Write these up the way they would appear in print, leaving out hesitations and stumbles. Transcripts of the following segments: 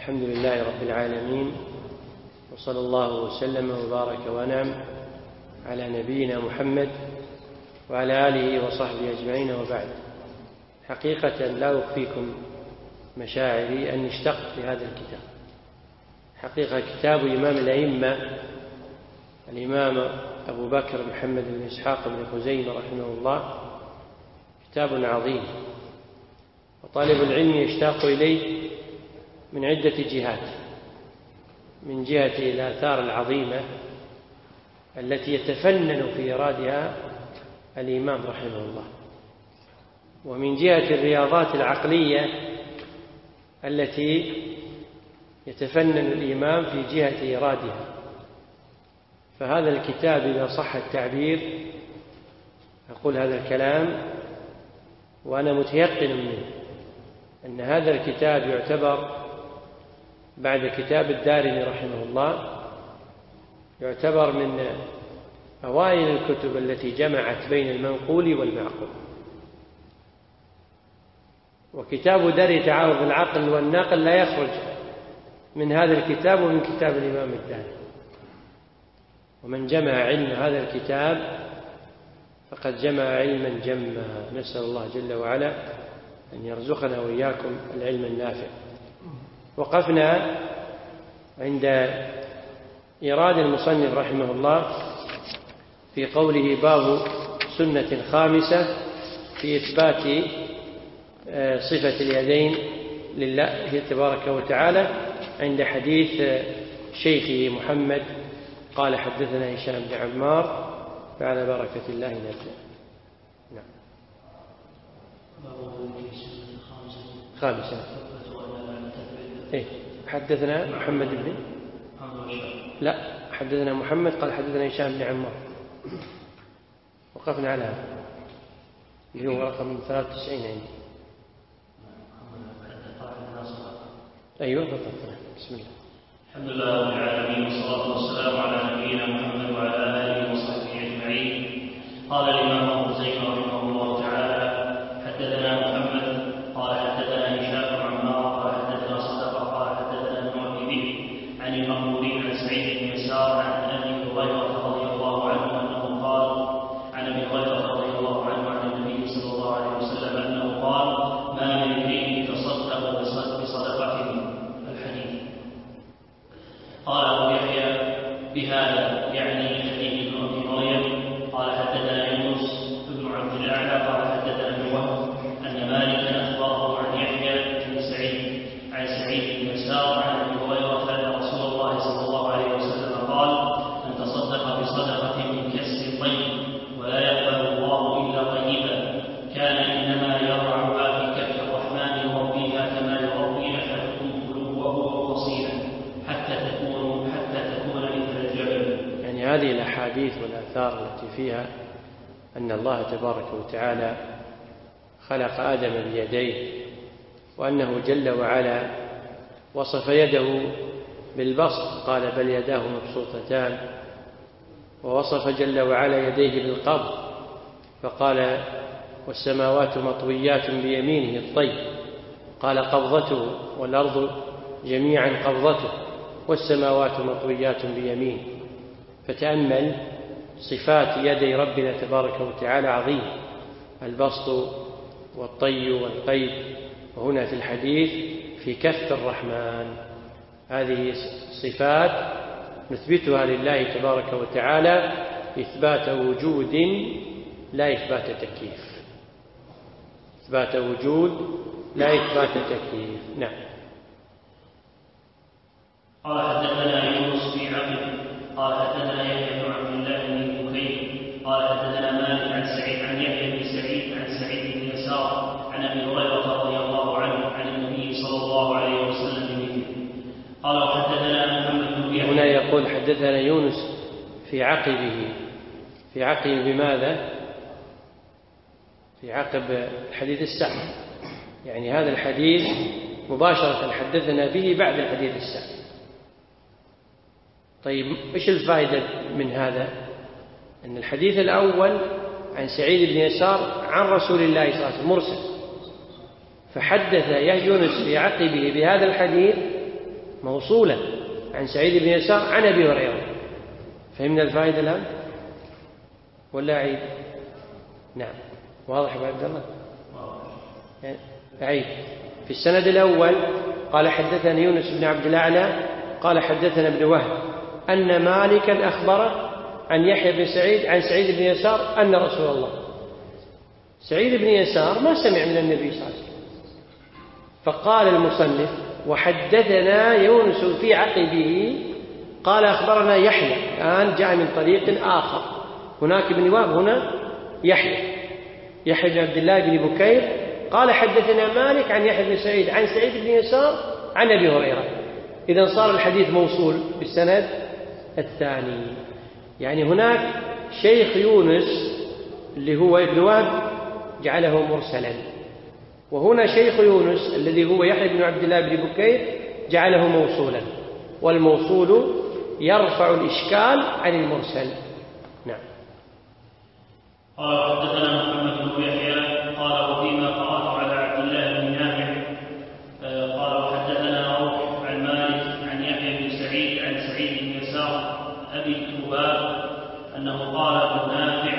الحمد لله رب العالمين، وصلى الله وسلم وبارك وانعم على نبينا محمد وعلى آله وصحبه أجمعين، وبعد. حقيقة لا أخفيكم مشاعري أني اشتقت لهذا الكتاب. حقيقة كتاب إمام الأئمة الإمام أبو بكر محمد بن إسحاق بن خزيمة رحمه الله كتاب عظيم، وطالب العلم يشتاق إليه من عدة جهات: من جهة الآثار العظيمة التي يتفنن في إيرادها الإمام رحمه الله، ومن جهة الرياضات العقلية التي يتفنن الإمام في جهة إيرادها. فهذا الكتاب إذا صح التعبير، أقول هذا الكلام وأنا متيقن منه، أن هذا الكتاب يعتبر بعد كتاب الدارمي رحمه الله يعتبر من أوائل الكتب التي جمعت بين المنقول والمعقول. وكتاب درء تعارض العقل والنقل لا يخرج من هذا الكتاب ومن كتاب الإمام الدارمي، ومن جمع علم هذا الكتاب فقد جمع علما جما. نسأل الله جل وعلا أن يرزقنا وإياكم العلم النافع. وقفنا عند إيراد المصنف رحمه الله في قوله: باب سنة خامسة في إثبات صفة اليدين لله تبارك وتعالى، عند حديث شيخه محمد قال: حدثنا هشام بن عمار، فعلى بركة الله نبدأ. نعم. خامسة. إيه؟ حدثنا محمد بن لا حدثنا محمد قال: حدثنا هشام بن عمار. وقفنا على هذا اللي هو رقم 93 عندي. أيوة بالضبط. بسم الله. الحمد لله رب العالمين، والصلاة والسلام على نبينا محمد وعلى آله وصحبه أجمعين. قال الإمام أبو زيد رحمه الله تعالى: حدثنا محمد قال حدثنا هشام بن عمار قال حدثنا صدقة قال حدثنا ابن أبي ذئب عن المقبول عن سعيد بن يسار عن أبي هريرة رضي الله عنه أنه قال: عن أبي هريرة رضي الله عنه عن النبي صلى الله عليه وسلم أنه قال: ما من امرئ تصدق بصدقته. الحديث. قال أبو يحيى: بهذا يعني حديث ابن أبي مريم. قال حدثنا يونس بن عبد الأعلى قال حدثنا ابن وهب أن مالكا أخبره عن يحيى بن سعيد عن سعيد بن يسار عن أبي هريرة أن رسول الله صلى الله عليه وسلم قال: أن تصدق بصدقة من كسب طيب ولا يقبل الله إلا طيبا، كان إنما يرعاها في كف الرحمن يربيها كما يربي أحدكم قلوبه وفصيلا حتى تكون مثل الجبل. يعني هذه الأحاديث والآثار التي فيها أن الله تبارك وتعالى خلق آدم بيديه، وأنه جل وعلا وصف يده بالبسط، قال: بل يداه مبسوطتان. ووصف جل وعلا يديه بالقبض، فقال: والسماوات مطويات بيمينه الطي، قال: قبضته، والأرض جميعا قبضته، والسماوات مطويات بيمينه. فتأمل صفات يدي ربنا تبارك وتعالى عظيم: البسط والطي والقيد. وهنا في الحديث في كف الرحمن. هذه صفات نثبتها لله تبارك وتعالى إثبات وجود لا إثبات تكييف. إثبات وجود لا إثبات تكييف. نعم. قال حدثنا يونس بن عبد قال حدثنا يحيى بن عبد الله بن بكير قال حدثنا مالك عن يحيى بن سعيد عن سعيد بن يسار عن ابي هريره رضي الله عنه عن النبي صلى الله عليه وسلم بمثله. قال وحدثنا محمد بن يحيى. هنا يقول: حدثنا يونس في عقبه. في عقب بماذا؟ في عقب الحديث السابق، يعني هذا الحديث مباشرة حدثنا به بعد الحديث السابق. طيب، إيش الفائدة من هذا؟ أن الحديث الأول عن سعيد بن يسار عن رسول الله صلى الله عليه وسلم مرسل، فحدث يونس في عقبه بهذا الحديث موصولا عن سعيد بن يسار عن أبي هريرة. فهمنا الفائدة الآن ولا أعيد؟ نعم واضح يا عبد الله؟ أعيد. في السند الأول قال حدثنا يونس بن عبد الأعلى قال حدثنا ابن وهب أن مالكا أخبره عن يحيى بن سعيد عن سعيد بن يسار أن رسول الله. سعيد بن يسار ما سمع من النبي صلى الله عليه وسلم، فقال المصنف وحدثنا يونس في عقبه قال أخبرنا يحيى. الآن جاء من طريق آخر، هناك ابن وهب هنا يحيى بن عبد الله بن بكير قال حدثنا مالك عن يحيى بن سعيد عن سعيد بن يسار عن أبي هريرة. إذن صار الحديث موصول بالسند الثاني. يعني هناك شيخ يونس اللي هو ابن وهب جعله مرسلا، وهنا شيخ يونس الذي هو يحيى بن عبد الله بن بكير جعله موصولا، والموصول يرفع الإشكال عن المرسل. نعم. قال حدثنا محمد بن يحيى قال وفيما قرأت على عبد الله بن نافع قال وحدثنا روح عن مالك عن يحيى بن سعيد عن سعيد بن يسار أبي الكوباب أنه قال ابن نافع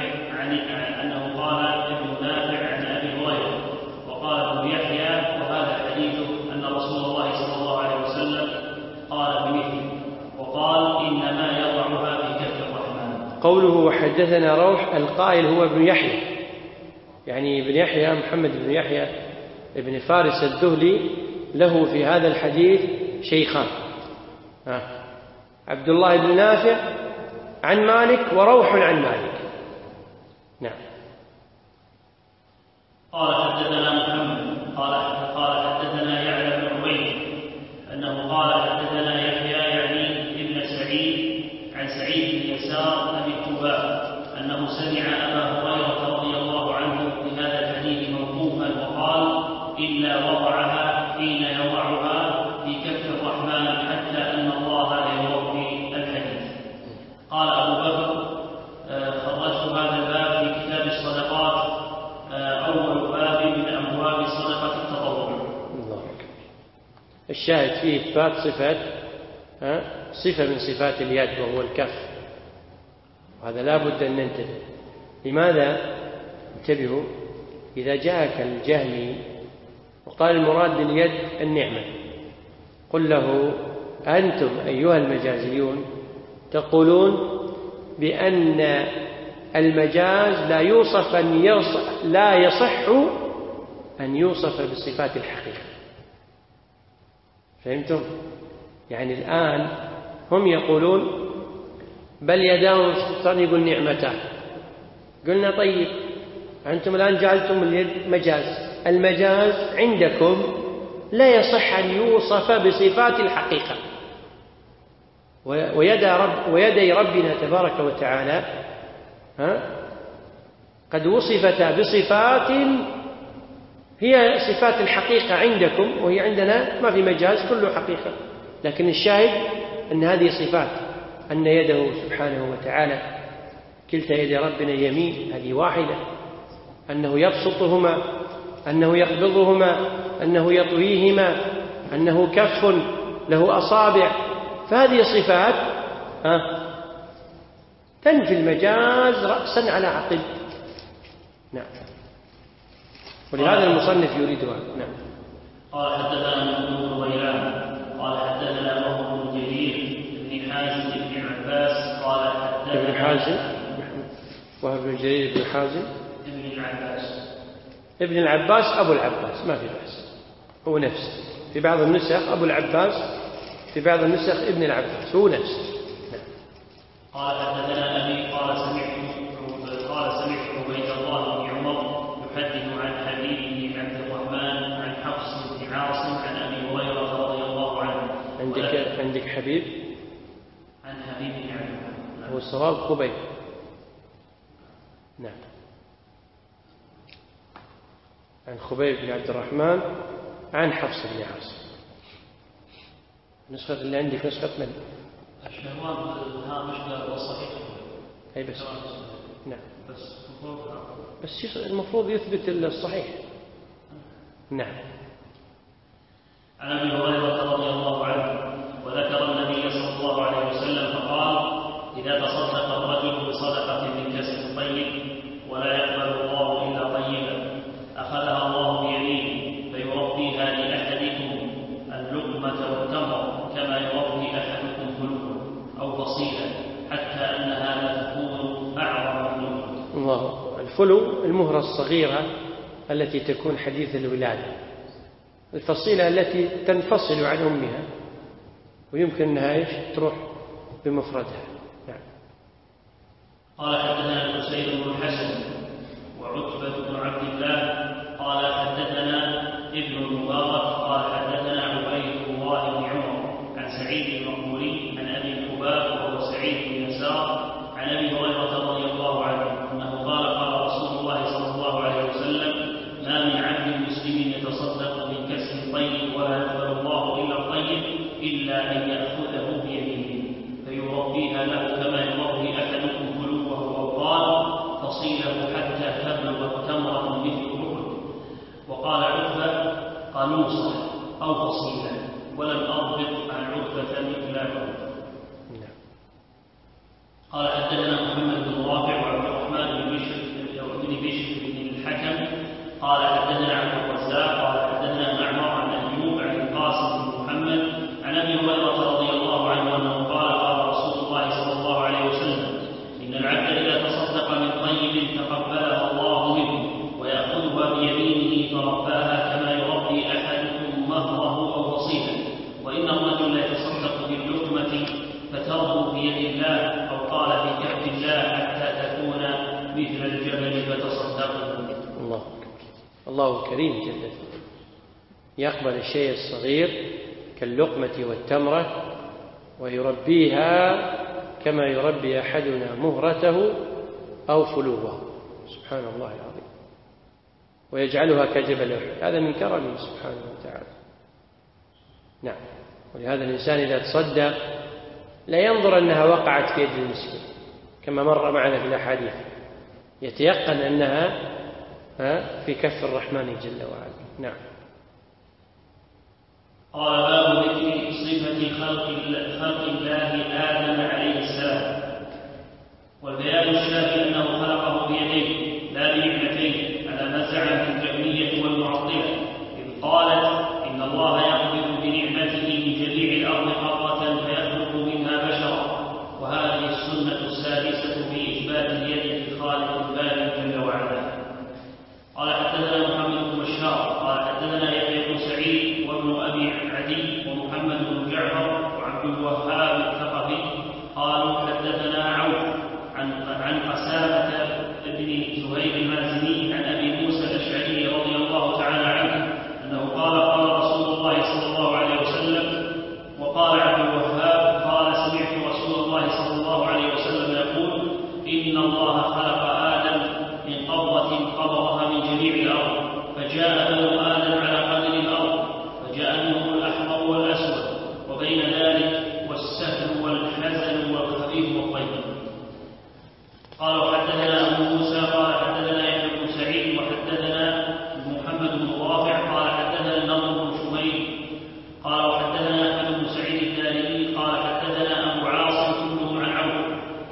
عن أبي هريرة وقال ابن يحيى وهذا حديثه أن رسول الله صلى الله عليه وسلم قال بمثله وقال إنما يضعها في كف الرحمن. قوله وحدثنا روح القائل هو ابن يحيى، يعني ابن يحيى محمد بن يحيى ابن فارس الذهلي له في هذا الحديث شيخان، عبد الله بن نافع عن مالك وروح عن مالك. نعم. قال حدثنا محمد قال حدثنا يعلى بن عبيد أنه قال حدثنا يحيى يعني ابن سعيد عن سعيد بن يسار أبي الكوباب أنه سمع أبا هريرة رضي الله عنه بهذا الحديث موقوفا وقال إلا وضعها حين يضعها في كف الرحمن حتى أن الله لا يوفي الحديث. قال أبو بكر خرجت هذا الباب في كتاب الصدقات أول باب من أبواب صدقة التطوع. الله. الشاهد فيه إثبات صفة من صفات اليد وهو الكف، وهذا لا بد أن ننتبه. لماذا؟ انتبهوا، إذا جاءك الجهمي وقال المراد باليد النعمة قل له أنتم أيها المجازيون تقولون بأن المجاز لا يصح أن يوصف بصفات الحقيقة. فهمتم؟ يعني الآن هم يقولون بل يداه مبسوطتان يقول نعمتان. قلنا طيب أنتم الآن جعلتم اليد مجاز، المجاز عندكم لا يصح أن يوصف بصفات الحقيقة، ويدي ربنا تبارك وتعالى قد وصفتا بصفات هي صفات الحقيقة عندكم، وهي عندنا ما في مجاز كله حقيقة. لكن الشاهد أن هذه صفات، أن يده سبحانه وتعالى كلتا يد ربنا يمين، هذه واحدة، أنه يبسطهما، أنه يقبضهما، أنه يطويهما، أنه كف له أصابع. فهذه صفات تنفي المجاز رأسا على عقب. نعم. ولهذا المصنف يريدها. نعم. قال حدثنا ابن غيلان قال حدثنا وهو بن جرير بن حازم بن عباس قال حدثنا ابن حازم وهو بن جرير بن حازم ابن العباس أبو العباس، ما في بأس، هو نفسه. في بعض النسخ أبو العباس، في بعض النسخ ابن العباس، هو نفسه. نعم. قال حدثنا أبي قال سمعت عبيد الله بن عمر يحدث عن حبيب بن عبد الرحمن عن حفص بن عاصم عن أبي هريرة رضي الله عنه. عندك حبيب؟ عن حبيب بن عبد الرحمن. هو الصواب خبيب. نعم. عن خبيب بن عبد الرحمن عن حفص بن عاصم. نسخة اللي عندك نسخة من؟ الشهوان الهامش والصحيح. أي بس. نعم. بس المفروض يثبت الصحيح. نعم. عن أبي هريرة رضي الله عنه والفلو المهرة الصغيرة التي تكون حديث الولادة، الفصيلة التي تنفصل عن أمها ويمكن أنها تروح بمفردها. نعم. قال حدثنا الحسين بن الحسن وعتبة بن عبد الله قال حدثنا ابن المبارك قال حدثنا عبيد الله بن عمر عن سعيد المقبوري عن أبي الحباب وهو سعيد بن يسار عن أبي هريرة رضي الله عنه أنه قال قال رسول الله صلى الله عليه وسلم ما من عبد مسلم يتصدق من كسب طيب ولا يقبل الله إلا الطيب إلا أن يأخذه بيمينه فيربيها له كما يربي أحدكم فلوه أو قال فصيله حتى تبلغ تمرة مثل أحد. وقال عتبة قانوصا أو فصيلا ولم أضبط عن عتبة مثل عتبة. قال حدثنا محمد بن رافع وعبد الرحمن بن بشر بن الحكم قال حدثنا عبد الرزاق قال حدثنا معمر عن أيوب عن القاسم بن محمد عن أبي هريرة رضي الله عنه أنه قال قال رسول الله صلى الله عليه وسلم إن العبد إذا تصدق من طيب تقبلها الله منه ويأخذها بيمينه فرباها كما يربي أحدكم مهره أو فصيله، وإن الرجل لا يتصدق باللقمة فتربو بيد الله أو قال في كف الله حتى تكون مثل الجبل فتصدقوا. الله كريم جل وعلا يقبل الشيء الصغير كاللقمة والتمرة ويربيها كما يربي أحدنا مهرته أو فلوه، سبحان الله العظيم، ويجعلها كجبل أحد. هذا من كرمه سبحانه وتعالى. نعم. ولهذا الإنسان إذا تصدق لا ينظر أنها وقعت في يد المسكين كما مر معنا في الأحاديث، يتيقن أنها في كف الرحمن جل وعلا. نعم. قال باب ذكر صفة خلق الله آدم عليه السلام، والبيان الشافي أنه خلقه بيديه لا بنعمتين على ما زعمت الجهمية والمعطلة إذ قالت إن الله يقبض بنعمته من جميع الأرض قبضة فيخلق منها بشرا، وهذه السنة السادسة في إثبات اليد في خالق الباري جل وعلا. قال حدثنا محمد بن بشار قال حدثنا يحيى بن سعيد وابن أبي عدي ومحمد بن جعفر وعبد الوهاب الثقفي قالوا حدثنا عوف عن قسامة بن زهير المازني عن أبي موسى الأشعري رضي الله تعالى عنه أنه قال قال رسول الله صلى الله عليه وسلم. وقال عبد الوهاب قال سمعت رسول الله صلى الله عليه وسلم يقول إن الله خلق آدم من قبضة قبضها من جميع الأرض فجاء بنو آدم على قدر الأرض فجاء منهم الأحمر والأسود وبين ذلك والسهل والحزن والخفيف والطيب. قال وحدثنا أبو موسى قال حدثنا يحيى بن سعيد وحدثنا محمد بن رافع قال حدثنا النضر بن شميل قال وحدثنا أحمد بن سعيد الدارمي قال حدثنا أبو عاصم كلهم عن عوف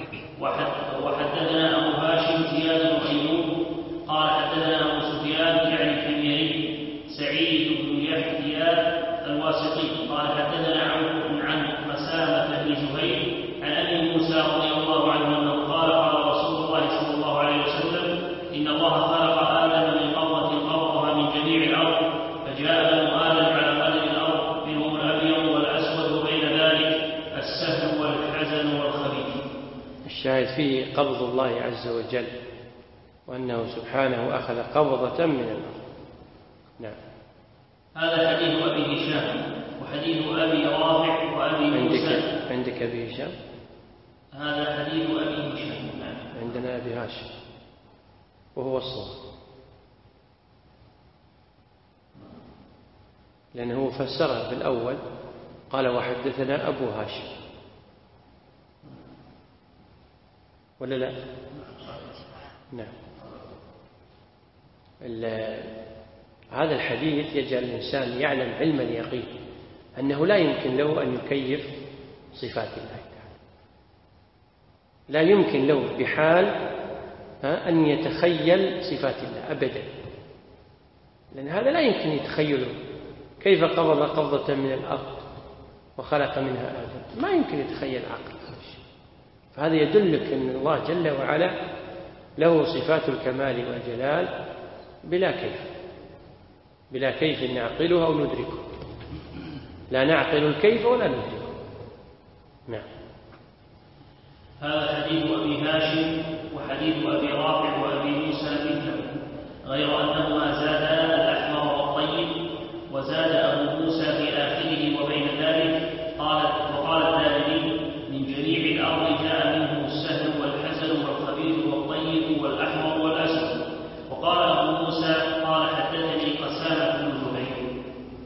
وحدثنا أبو هاشم زياد بن أيوب قال حدثنا أبو سفيان يعني الحميري سعيد بن يحيى الواسطي قال حدثنا عوف عن قسامة بن زهير عن أبي موسى رضي الله عنه أنه قال قال رسول الله صلى الله عليه وسلم إن الله خلق آدم من قبضة قبضها من جميع الأرض فجاء بنو آدم على قدر الأرض منهم الأبيض والأسود وبين ذلك السهل والحزن والخبيث. الشاهد فيه قبض الله عز وجل وأنه سبحانه أخذ قبضة من الأرض. نعم. هذا حديث أبي هشام وحديث أبي رافع وأبي موسى. عندك أبي هشام؟ هذا حديث أبي هشام. نعم. عندنا أبي هاشم وهو الصواب، لأنه فسره في الأول قال وحدثنا أبو هاشم ولا لا؟ نعم. هذا الحديث يجعل الإنسان يعلم علم اليقين أنه لا يمكن له أن يكيف صفات الله تعالى، لا يمكن له بحال أن يتخيل صفات الله أبدا، لأن هذا لا يمكن يتخيله. كيف قبض قبضة من الأرض وخلق منها آدم؟ ما يمكن يتخيل عقل. فهذا يدلك أن الله جل وعلا له صفات الكمال والجلال بلا كيف نعقلها أو ندركه، لا نعقل الكيف ولا ندركه. نعم. هذا حديث أبي هاشم وحديث أبي رافع وأبي موسى مثله، غير أنهما زادا الأحمر والطيب، وزاد أبو موسى في آخره وبين ذلك وقال الدارمي: من جميع الأرض جاء منه السهل والحسن والخبيث والطيب والأحمر والأسود. وقال أبو موسى: قال حدثني قسامة بن زهير.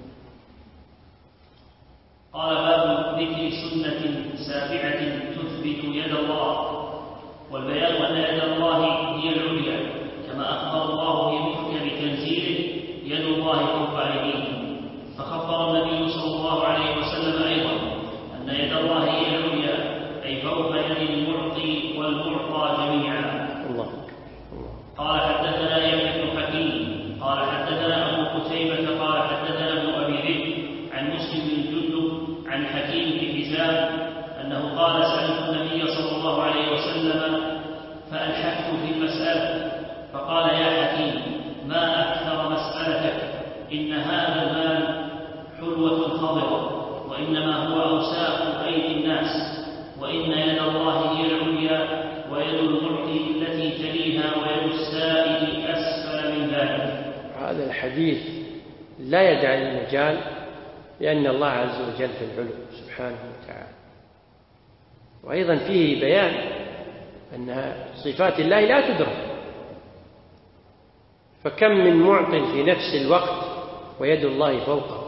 قال: باب ذكر سنة سابعة تثبت يد الله، والبيان أن يد الله هي العليا، كما أخبر الله في محكم تنزيله: يد الله فوق أيديهم. فخبر النبي صلى الله عليه وسلم أيضا أن يد الله هي العليا، أي فوق يد المعطي والمعطى جميعا. قال: حدثنا يحيى بن حكيم قال حدثنا أبو قتيبة قال حدثنا ابن أبي ذئب عن مسلم بن جندب عن حكيم بن حزام أنه قال: سألت النبي صلى الله عليه وسلم فألحقت في المسألة، فقال: يا حكيم، ما أكثر مسألتك، إن هذا المال حلوة خضرة، وإنما هو أوساخ أيدي الناس، وإن يد الله هي العليا، ويد المعطي التي تليها، ويد السائل أسفل من ذلك. هذا الحديث لا يدع المجال، لأن الله عز وجل في العلو سبحانه وتعالى، وأيضا فيه بيان أن صفات الله لا تدرك، فكم من معط في نفس الوقت ويد الله فوقه.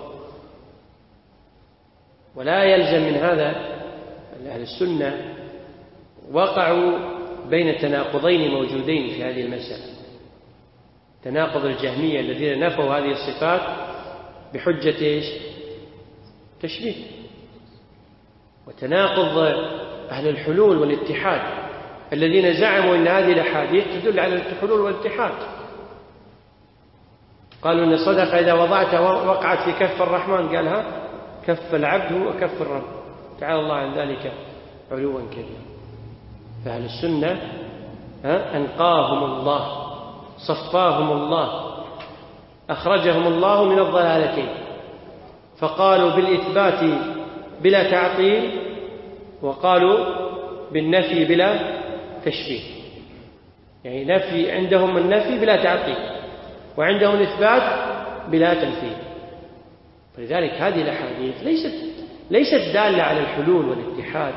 ولا يلزم من هذا أهل السنة وقعوا بين تناقضين موجودين في هذه المسألة: تناقض الجهمية الذين نفوا هذه الصفات بحجة إيش؟ تشبيه، وتناقض أهل الحلول والاتحاد الذين زعموا أن هذه الأحاديث تدل على الحلول والاتحاد. قالوا أن الصدقة إذا وضعتها وقعت في كف الرحمن، قالها كف العبد هو كف الرب، تعالى الله عن ذلك علوا كبيرا. فأهل السنة أنقاهم الله، صفاهم الله، أخرجهم الله من الضلالتين، فقالوا بالإثبات بلا تعطيل، وقالوا بالنفي بلا تشبيه. يعني نفي عندهم النفي بلا تعطيل، وعندهم الإثبات بلا تمثيل. فلذلك هذه الأحاديث ليست دالة على الحلول والاتحاد،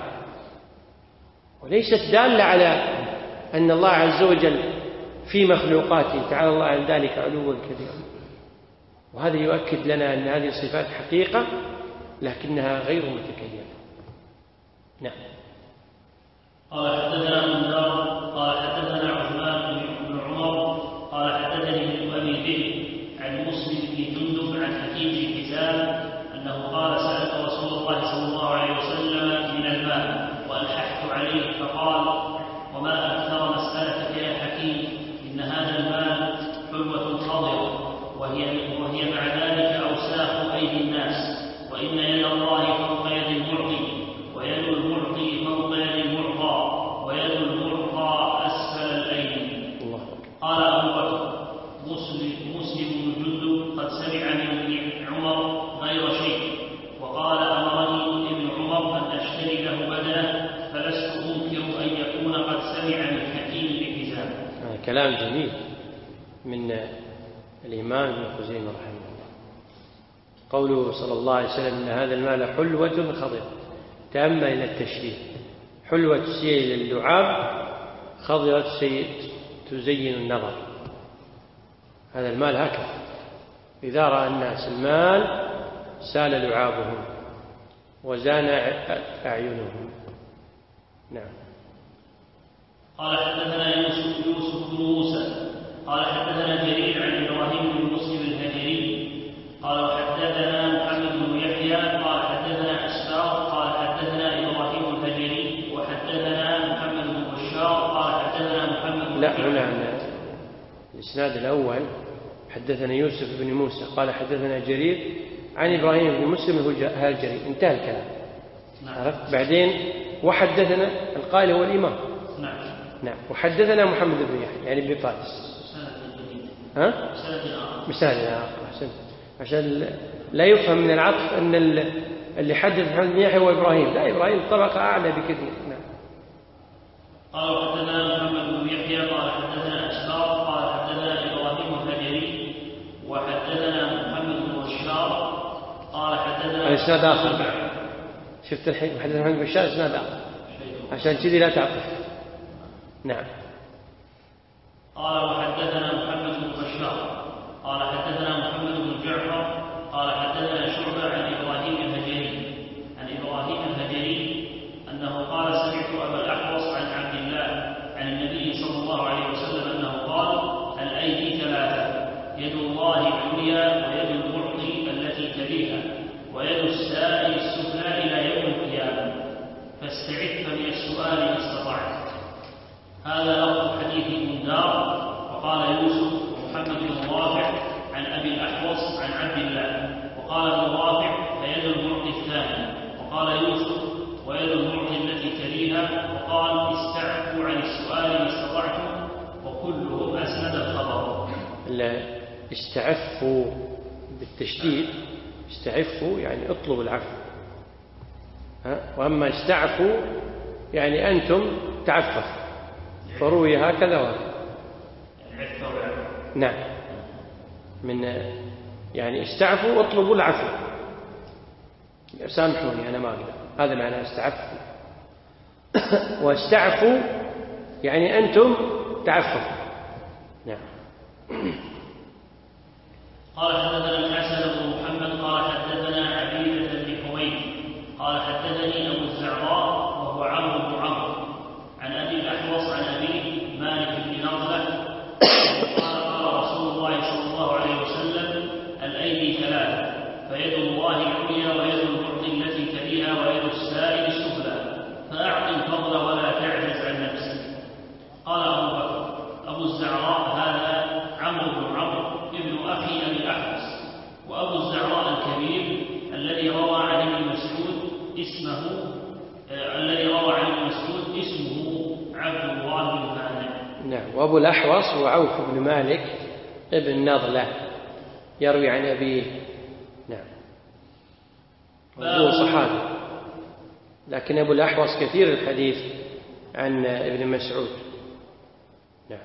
وليست دالة على أن الله عز وجل في مخلوقاته تعالى الله عن ذلك علوا كبيرا. وهذا يؤكد لنا أن هذه الصفات حقيقة لكنها غير متكيفة. نعم. قال حدثنا النار قال حدثنا عثمان بن عمر قال حدثني ابن أبي ذئب عن مسلم بن جندب عن حكيم بن حزام أنه قال: سألت رسول الله صلى الله عليه وسلم من المال وألححت عليه، فقال: وما أكثر مسألتك يا حكيم، إن هذا المال حلوة خضرة، وهي مع ذلك أوساخ أيدي الناس، وإن يد الله فوق يد المعطي، ويد المعطي فوق يد المعطى، ويد المعطى أسفل الأيدي. قال أبو بكر: مسلم بن جندب قد سمع من ابن عمر غير شيء، وقال: أمرني ابن عمر أن أشتري له بدنه، فلست أنكر أن يكون قد سمع من حكيم بن حزام. كلام جميل من الإمام ابن خزيمة رحمه الله. قوله صلى الله عليه وسلم: إن هذا المال حلوة خضرة، تأمل إلى التشبيه: حلوة الشيء للعاب، خضرة الشيء تزين النظر. هذا المال هكذا، إذا رأى الناس المال سال لعابهم وزان أعينهم. نعم. قال حدثنا يوسف بن موسى قال حدثنا جرير عن إبراهيم بن مسلم الهجري قال وحدثنا محمد بن يحيى قال حدثنا أسباط قال حدثنا إبراهيم الهجري وحدثنا محمد بن بشار قال حدثنا محمد بن هنا الإسناد الأول حدثنا يوسف بن موسى قال حدثنا جرير عن إبراهيم بن مسلم الهجري، انتهى الكلام. عرفت؟ بعدين وحدثنا القائل هو الإمام. نعم. وحدثنا محمد بن يحيى يعني ابن فارس. مسألة آخر. أحسنت. عشان لا يفهم من العطف أن اللي حدث محمد بن يحيى هو إبراهيم. لا، إبراهيم طبقة أعلى بكثير. نعم. قال حدثنا محمد بن يحيى قال حدثنا أشراف قال حدثنا إبراهيم الهجري وحدثنا محمد بن بشار قال حدثنا الإسناد آخر. شفت الحين حدثنا محمد بن بشار إسناد آخر عشان كذي لا تعطف. نعم. قال وحدثنا محمد بن بشار قال حدثنا محمد بن جعفر قال حدثنا شعبة عن إبراهيم الهجري أنه قال سمعت أبا الأحوص عن عبد الله عن النبي صلى الله عليه وسلم أنه قال الأيدي ثلاثة: يد الله العليا ويد المعطي التي تليها ويد السائل السفلى إلى يوم القيامة، فاستعف من السؤال ما استطعت. هذا لفظ حديث بندار. وقال يوسف ومحمد بن رافع عن أبي الأحوص عن عبد الله. وقال ابن رافع فيد المعطي الثاني. وقال يوسف ويد المعطي التي تليها. وقال استعفوا عن السؤال ما استطعتم، وكلهم أسند الخبر. استعفوا بالتشديد، استعفوا يعني اطلبوا العفو، وأما استعفوا يعني أنتم تعففوا، فروي هكذا وهكذا. نعم. من يعني استعفوا واطلبوا العفو، سامحوني أنا ما أقدر، هذا معنى استعفوا. واستعفوا يعني أنتم تعففوا. نعم. قال حدثنا الحسن بن محمد قال حدثنا عبيدة بن حويد قال حدثني أبو الزعراء وهو عمرو بن عمرو عن أبي الأحوص عن أبيه مالك بن نضلة قال رسول الله صلى الله عليه وسلم الأيدي ثلاثة: فيد الله العليا ويد المعطي التي تليها ويد السائل السفلى، فأعط الفضل ولا تعجز عن نفسك. قال أبو بكر: أبو الزعراء هذا عمرو بن عمرو ابن أخي أبي الأحوص. وأبو الزعراء الكبير الذي روى عن ابن مسعود اسمه عبد الله بن مالك. نعم. وأبو الأحوص هو عوف بن مالك ابن نضلة يروي عن أبيه. نعم. هو صحابي، لكن أبو الأحوص كثير الحديث عن ابن مسعود. نعم.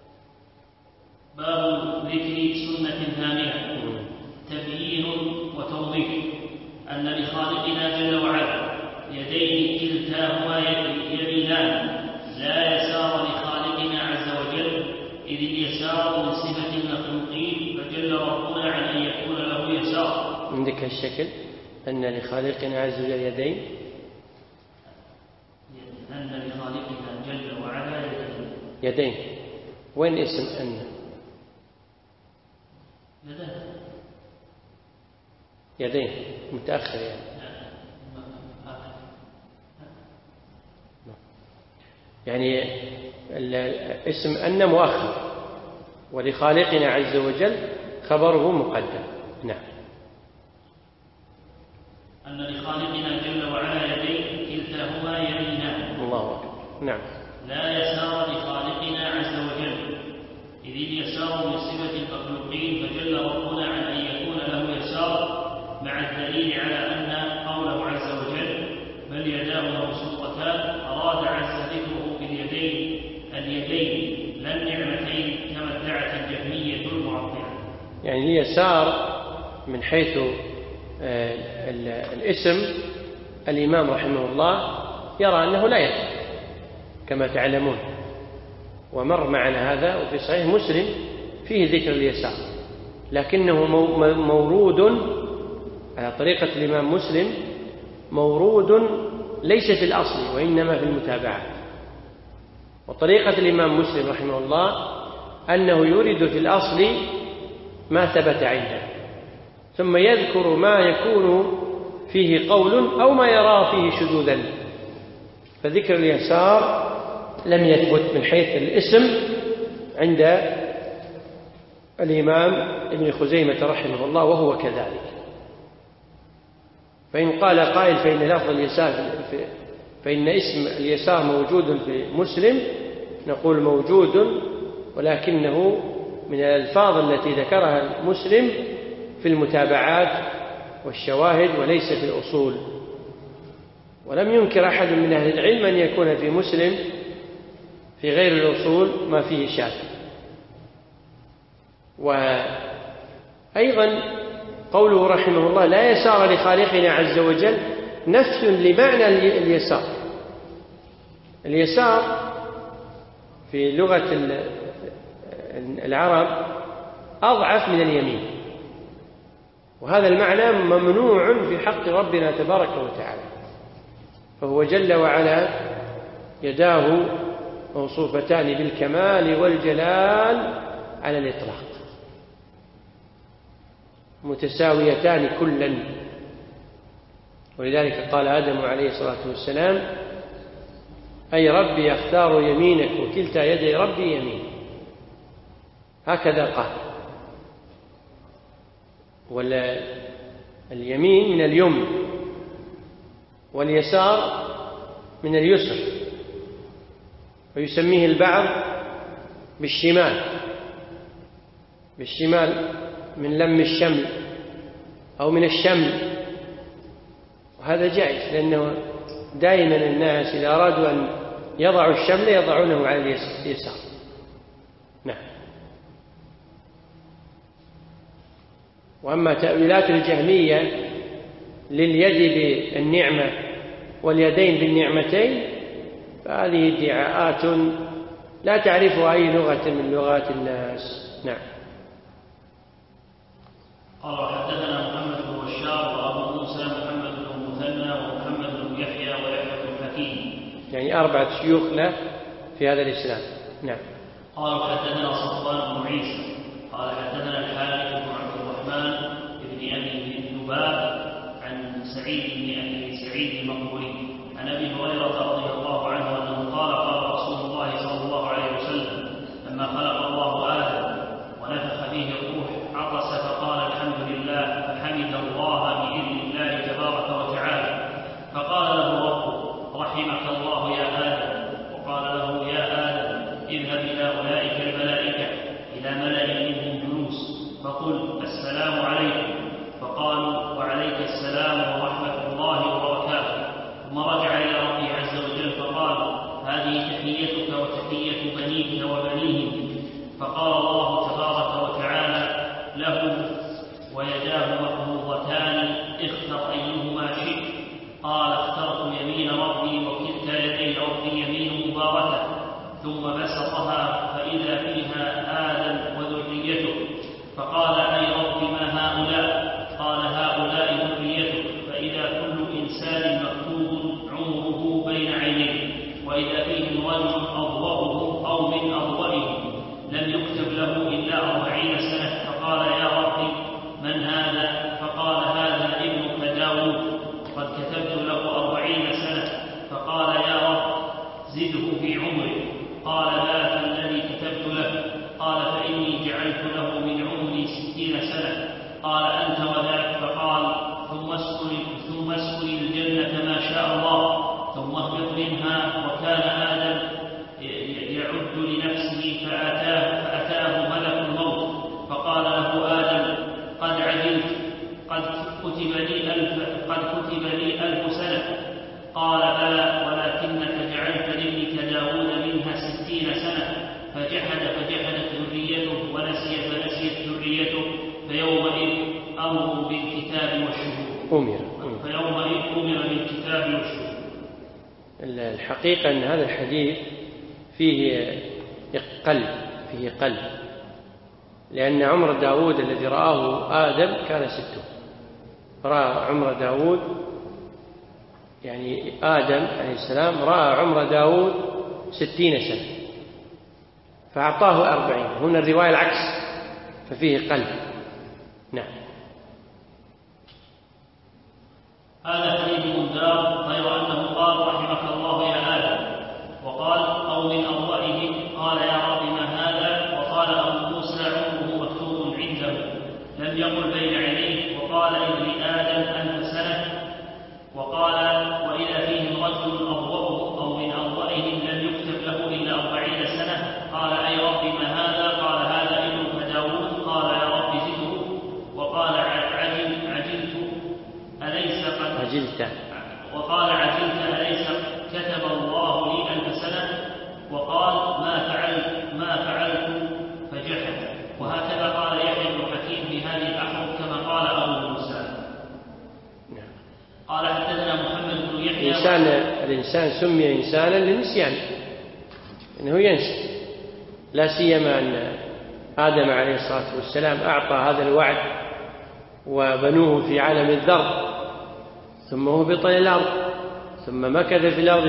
باب ذكر سنة ثانية: تبيين وتوضيح أن لخالقنا جل وعلا يدين كلتاهما يمينان لا يسار لخالقنا عز وجل، إذ اليسار من صفة المخلوقين، فجل ربنا عن أن يكون له يسار. عندك الشكل أن لخالقنا عز وجل يدين، أن لخالقنا جل وعلا يدين. وين اسم أن؟ يدين متأخر يعني الاسم أن مؤخر، ولخالقنا عز وجل خبره مقدم. نعم. أن لخالقنا جل وعلا يدين كلتاهما يمينان. الله أكبر. نعم. لا يسار لخالقنا عز وجل، إذ اليسار من صفة المخلوقين، فجل ربنا عن أن يكون له يسار، مع الدليل على أن قوله عز وجل بل يداه مبسوطتان أراد عز ذكره باليدين اليدين لا النعمتين كما ادعت الجهمية المعطلة. يعني اليسار من حيث الاسم الإمام رحمه الله يرى أنه لا يسار كما تعلمون، ومر معنا هذا، وفي صحيح مسلم فيه ذكر اليسار، لكنه مورود على طريقة الإمام مسلم، مورود ليس في الأصل وإنما في المتابعات. وطريقة الإمام مسلم رحمه الله أنه يورد في الأصل ما ثبت عنده، ثم يذكر ما يكون فيه قول أو ما يرى فيه شذوذا. فذكر اليسار لم يثبت من حيث الاسم عند الإمام ابن خزيمة رحمه الله، وهو كذلك. فإن قال قائل فإن لفظ اليسار فإن اسم اليسار موجود في مسلم، نقول موجود، ولكنه من الألفاظ التي ذكرها مسلم في المتابعات والشواهد وليس في الأصول. ولم ينكر أحد من أهل العلم أن يكون في مسلم في غير الأصول ما فيه شاذ. وأيضا قوله رحمه الله لا يسار لخالقنا عز وجل نفي لمعنى اليسار. اليسار في لغة العرب أضعف من اليمين، وهذا المعنى ممنوع في حق ربنا تبارك وتعالى، فهو جل وعلا يداه موصوفتان بالكمال والجلال على الإطلاق، متساويتان كلا. ولذلك قال آدم عليه الصلاة والسلام أي ربي أختار يمينك وكلتا يدي ربي يمين، هكذا قال. واليمين من اليمن واليسار من اليسر، ويسميه البعض بالشمال من لم الشمل أو من الشمل، وهذا جائز، لأنه دائما الناس إذا أرادوا أن يضعوا الشمل يضعونه على اليسار. نعم. وأما تأويلات الجهمية لليد بالنعمة واليدين بالنعمتين فهذه ادعاءات لا تعرفها أي لغة من لغات الناس. نعم. قال حدثنا محمد بن بشار وأبو موسى محمد بن مثنى ومحمد بن يحيى ويحيى بن حكيم، يعني 4 شيوخ له في هذا الإسلام. نعم. قال حدثنا صفوان بن عيسى قال حدثنا الحارث بن عبد الرحمن بن أبي ذباب عن سعيد بن أبي سعيد المقبوري عن أبي هريرة رضي الله عنه أنه قال قال رسول الله صلى الله عليه وسلم لما خلق الله آدم ونفخ فيه الروح عطس فقال الحمد لله، فحمد الله بإذن الله تبارك وتعالى، فقال له ربه رحمك الله يا آدم، وقال له يا آدم اذهب إلى أولئك الملائكة إلى ملأ منهم جلوس فقل السلام عليكم، فقالوا وعليك السلام ورحمة الله وبركاته، ثم رجع إلى ربه عز وجل فقال هذه تحيتك وتحية بنيك وبنيهم، فقال الله تبارك وتعالى له ويداه مقبوضتان اختر أيهما شئت، قال اخترت يمين ربي وكلتا يدي ربي يمين مباركة، ثم بسطها فإذا فيها آدم وذريته، فقال أي رب ما هؤلاء؟ قال هؤلاء ذريتك، فإذا كل إنسان مكتوب عمره بين عينيه، وإذا فيهم رجل أضوأه أو من أضوئهم لم يكتب له إلا 40 سنة، فقال يا رب من هذا؟ فقال هذا ابنك داود قد كتبت له 40 سنة، فقال يا رب زده في عمره، قال لا فالذي كتبت له، قال فإني جعلت له من عمري 60 سنة، قال أنت وذاك، فقال ثم اسكن الجنة ما شاء الله، ثم اهبط منها، وكان آدم يعد لنفسه فأتاه ملك الموت فقال له آدم قد عجلت، قد كتب لي 1000 سنة، قال بلى ولكنك جعلت لابنك داود منها 60 سنة، فجحدت ذريته ونسيت ذريته، فيومئذ أمر بالكتاب والشهود. فيومئذ أمر بالكتاب والشهود. الحقيقة أن هذا الحديث فيه قلب، لأن عمر داود الذي رآه آدم كان 60. رأى عمر داود، يعني آدم عليه السلام رأى عمر داود 60 سنة فأعطاه 40. هنا الرواية العكس، ففيه قلب. نعم. هذا حديث مندار، غير أنه قال رحمك الله يا آدم، وقال أو من أضوئهم، قال يا رب ما هذا؟ وقال أبو موسى عمره مكتوب عنده لم يقل بين عينيه، وقال إن لآدم 1000 سنة، وقال وإذا فيهم رجل أضوأه أو من أضوئهم لم يكتب له إلا 40 سنة، وقال عجلت أليس كتب الله لي 1000 سنة وقال ما فعلت فجحد. وهكذا قال يحيى بن حكيم في هذه الأحرف كما قال أبو موسى. قال حدثنا محمد بن يحيى. الإنسان سمي إنسانا للنسيان، إنه ينسى، لا سيما أن آدم عليه الصلاة والسلام أعطى هذا الوعد وبنوه في عالم الذر، ثم هبط إلى الأرض، ثم مكث في الأرض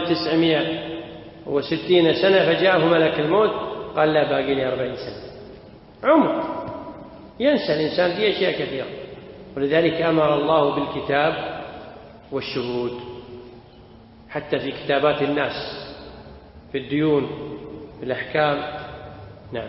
960 سنة، فجاءه ملك الموت قال لا، باقي لي 40 سنة. عمر ينسى الإنسان في أشياء كثيرة، ولذلك أمر الله بالكتاب والشهود حتى في كتابات الناس، في الديون، في الأحكام. نعم.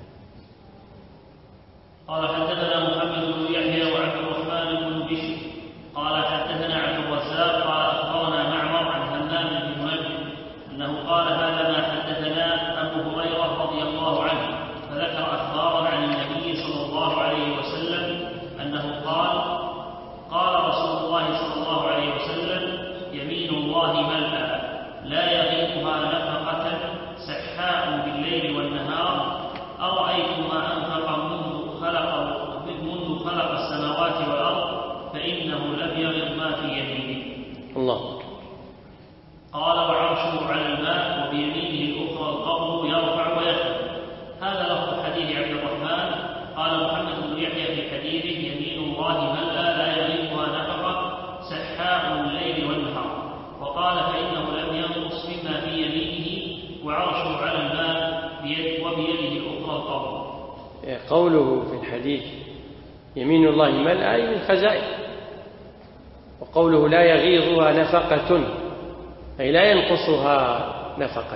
قال حدثنا محمد بن يحيى وعبد الرحمن بن بشر قال حدثنا عبد الرزاق قال أخبرنا معمر عن همام بن منبه أنه قال هذا ما حدثنا أبو هريرة رضي الله عنه، فذكر أخبارا عن النبي صلى الله عليه وسلم أنه قال رسول الله صلى الله عليه وسلم يمين الله ملأى لا يغيضها نفقة سحاء بالليل والنهار أرأيتم ما أنفق منذ خلق السماوات والأرض فإنه لم يغض ما في يمينه. الله. قال وعرشه على الماء وبيمينه الأخرى القبر يرفع ويخفض. هذا لفظ حديث عبد الرحمن. قال محمد بن يحيى في حديثه يمين الله ملأى لا يغيضها نفقة سحاء الليل والنهار، وقال فإنه لم ينقص مما في يمينه وعرشه على الماء وبيده الأخرى القبر. قوله في الحديث يمين الله ملأى أي من خزائن، وقوله لا يغيضها نفقة أي لا ينقصها نفقة.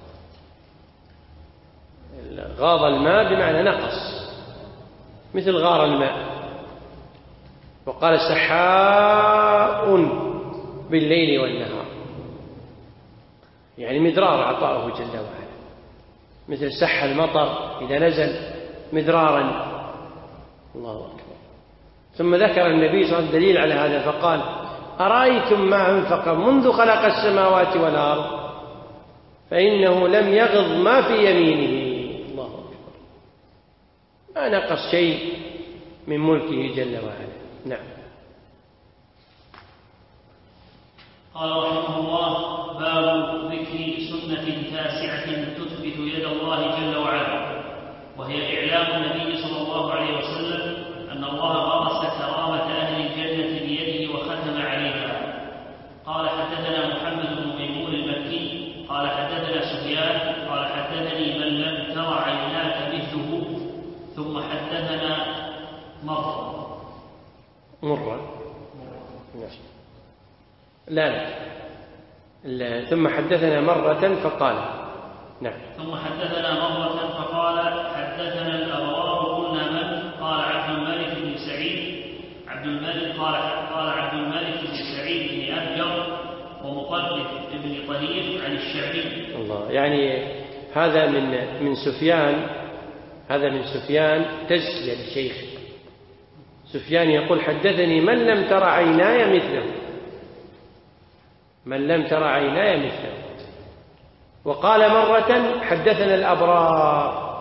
غاض الماء بمعنى نقص، مثل غار الماء. وقال سحاء بالليل والنهار، يعني مدرار عطاؤه جل وعلا، مثل سح المطر إذا نزل مدرارا. الله أكبر. ثم ذكر النبي صلى الله عليه وسلم دليل على هذا فقال أرأيتم ما أنفق منذ خلق السماوات والأرض فإنه لم يغض ما في يمينه. الله أكبر. ما نقص شيء من ملكه جل وعلا. نعم. قال رحمه الله باب ذكر سنة تاسعة تثبت يد الله جل وعلا، وهي إعلام النبي صلى الله عليه وسلم أن الله غرس كرامة أهل الجنة بيده وختم عليها. قال حدثنا محمد بن ميمون المكي قال حدثنا سفيان قال حدثني من لم تر عيناك مثله ثم حدثنا مرة. لا ثم حدثنا مرة فقال. نعم. ثم حدثنا مرة فقال حدثنا الأبرار قلنا من؟ قال عبد الملك بن سعيد. قال عبد الملك بن سعيد بن أبجر ومطرف بن طريف عن الشعبي. الله. يعني هذا من سفيان تزكية للشيخ. سفيان يقول حدثني من لم تر عيناي مثله، وقال مرة حدثنا الأبرار،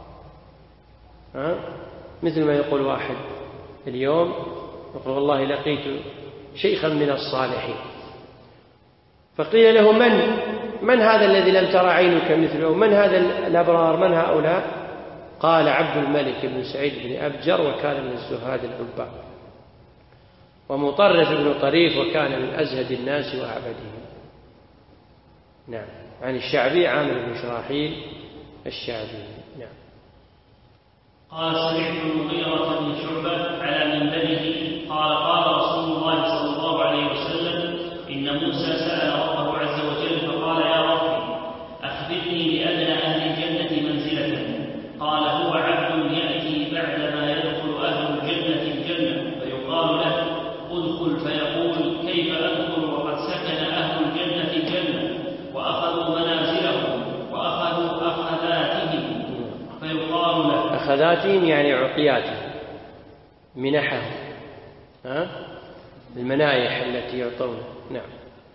مثل ما يقول واحد اليوم يقول والله لقيت شيخا من الصالحين، فقيل له من هذا الذي لم تر عينك مثله؟ من هذا الأبرار؟ من هؤلاء؟ قال عبد الملك بن سعيد بن أبجر وكان من الزهاد العباد، ومطرف بن طريف وكان من أزهد الناس وأعبدهم. نعم. عن الشعبي عامر بن شراحيل الشعبي. نعم. قال سمعت المغيرة بن شعبة على منبره قال رسول الله صلى الله عليه وسلم إن موسى سأل ربه عز وجل فقال يا ربي أخبرني بأدنى أهل الجنة منزلة. قال هو عبد يأتي بعدما يدخل أهل الجنة الجنة فيقال له ادخل فيقول كيف أدخل وقد سكن أهل الجنة الجنة وأخذوا منازلهم وأخذوا أخذاتهم فيقال له أخذاتهم يعني عقياتهم منحهم، المنايح التي يعطون. نعم.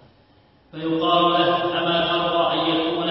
فيقال له أما ترضى أن يكون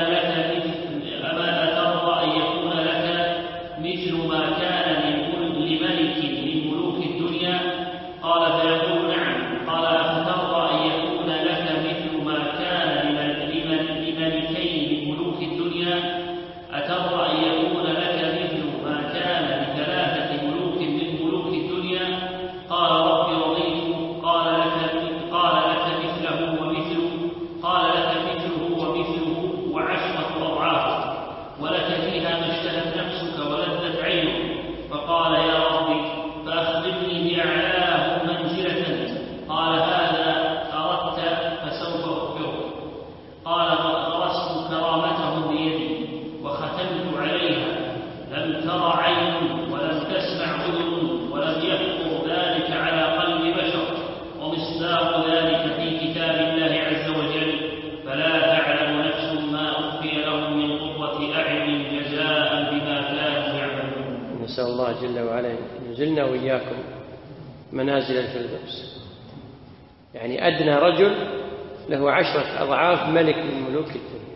لك مثل ما كان لملك من ملوك الدنيا؟ قال فيقول نعم. قال أفترضى أن يكون لك مثل ما كان لملكين من ملوك الدنيا؟ أترضى أن يكون لك مثل ما كان لثلاثة ملوك من ملوك الدنيا؟ قال رب رضيت. قال لك مثله ومثله. قال لك مثله ومثله وعشرة أضعاف، ولك فيها ما اشتهت نفسك ولذت عينك. فقال يا ربي فأخبرني بأعلاهم منزلة. قال هذا أردت فسوف أخبرك. قال غرست كرامتهم بيدي وختمت عليها، لم تر عين ولم تسمع أذن ولم يخطر ذلك على قلب بشر، ومصداق ذلك في كتاب الله عز وجل. فلا تعلم نفس ما أخفي لهم من قرة أعين جزاء بما كانوا يعملون. نسأل الله جل وعلا ينزلنا وإياكم منازل الفردوس. يعني أدنى رجل له 10 أضعاف ملك من ملوك الدنيا.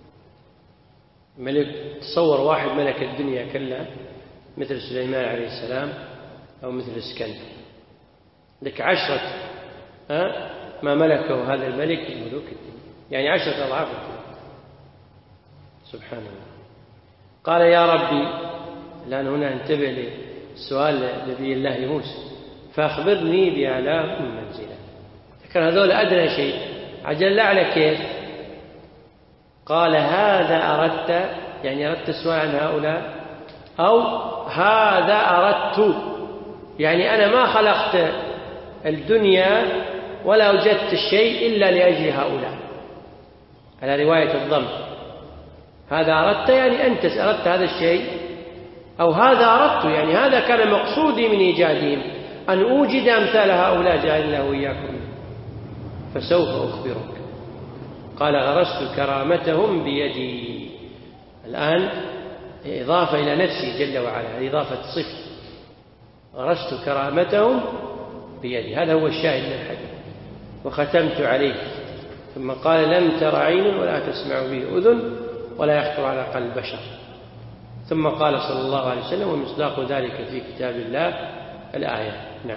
ملك، تصور واحد ملك الدنيا كلها مثل سليمان عليه السلام أو مثل اسكندر، لك 10 ما ملكه هذا الملك من ملوك الدنيا، يعني 10 أضعاف الدنيا. سبحان الله. قال يا ربي، الآن هنا انتبه لسؤال نبي الله موسى، فأخبرني بأعلاهم منزلا. كان هذول أدنى شيء، عجل على كيف؟ قال هذا أردت، يعني أردت السؤال عن هؤلاء، أو هذا أردت، يعني أنا ما خلقت الدنيا ولا وجدت الشيء إلا لأجل هؤلاء، على رواية الضم. هذا أردت يعني أنت أردت هذا الشيء، أو هذا أردت يعني هذا كان مقصودي من إيجادهم، أن أوجد أمثال هؤلاء جعل الله وإياكم، فسوف أخبرك. قال غرست كرامتهم بيدي. الآن إضافة إلى نفسه جل وعلا، إضافة صفة. غرست كرامتهم بيدي، هذا هو الشاهد من الحديث. وختمت عليه. ثم قال لم تر عين ولا تسمع به أذن ولا يخطر على قلب بشر. ثم قال صلى الله عليه وسلم ومصداق ذلك في كتاب الله الآية. نعم.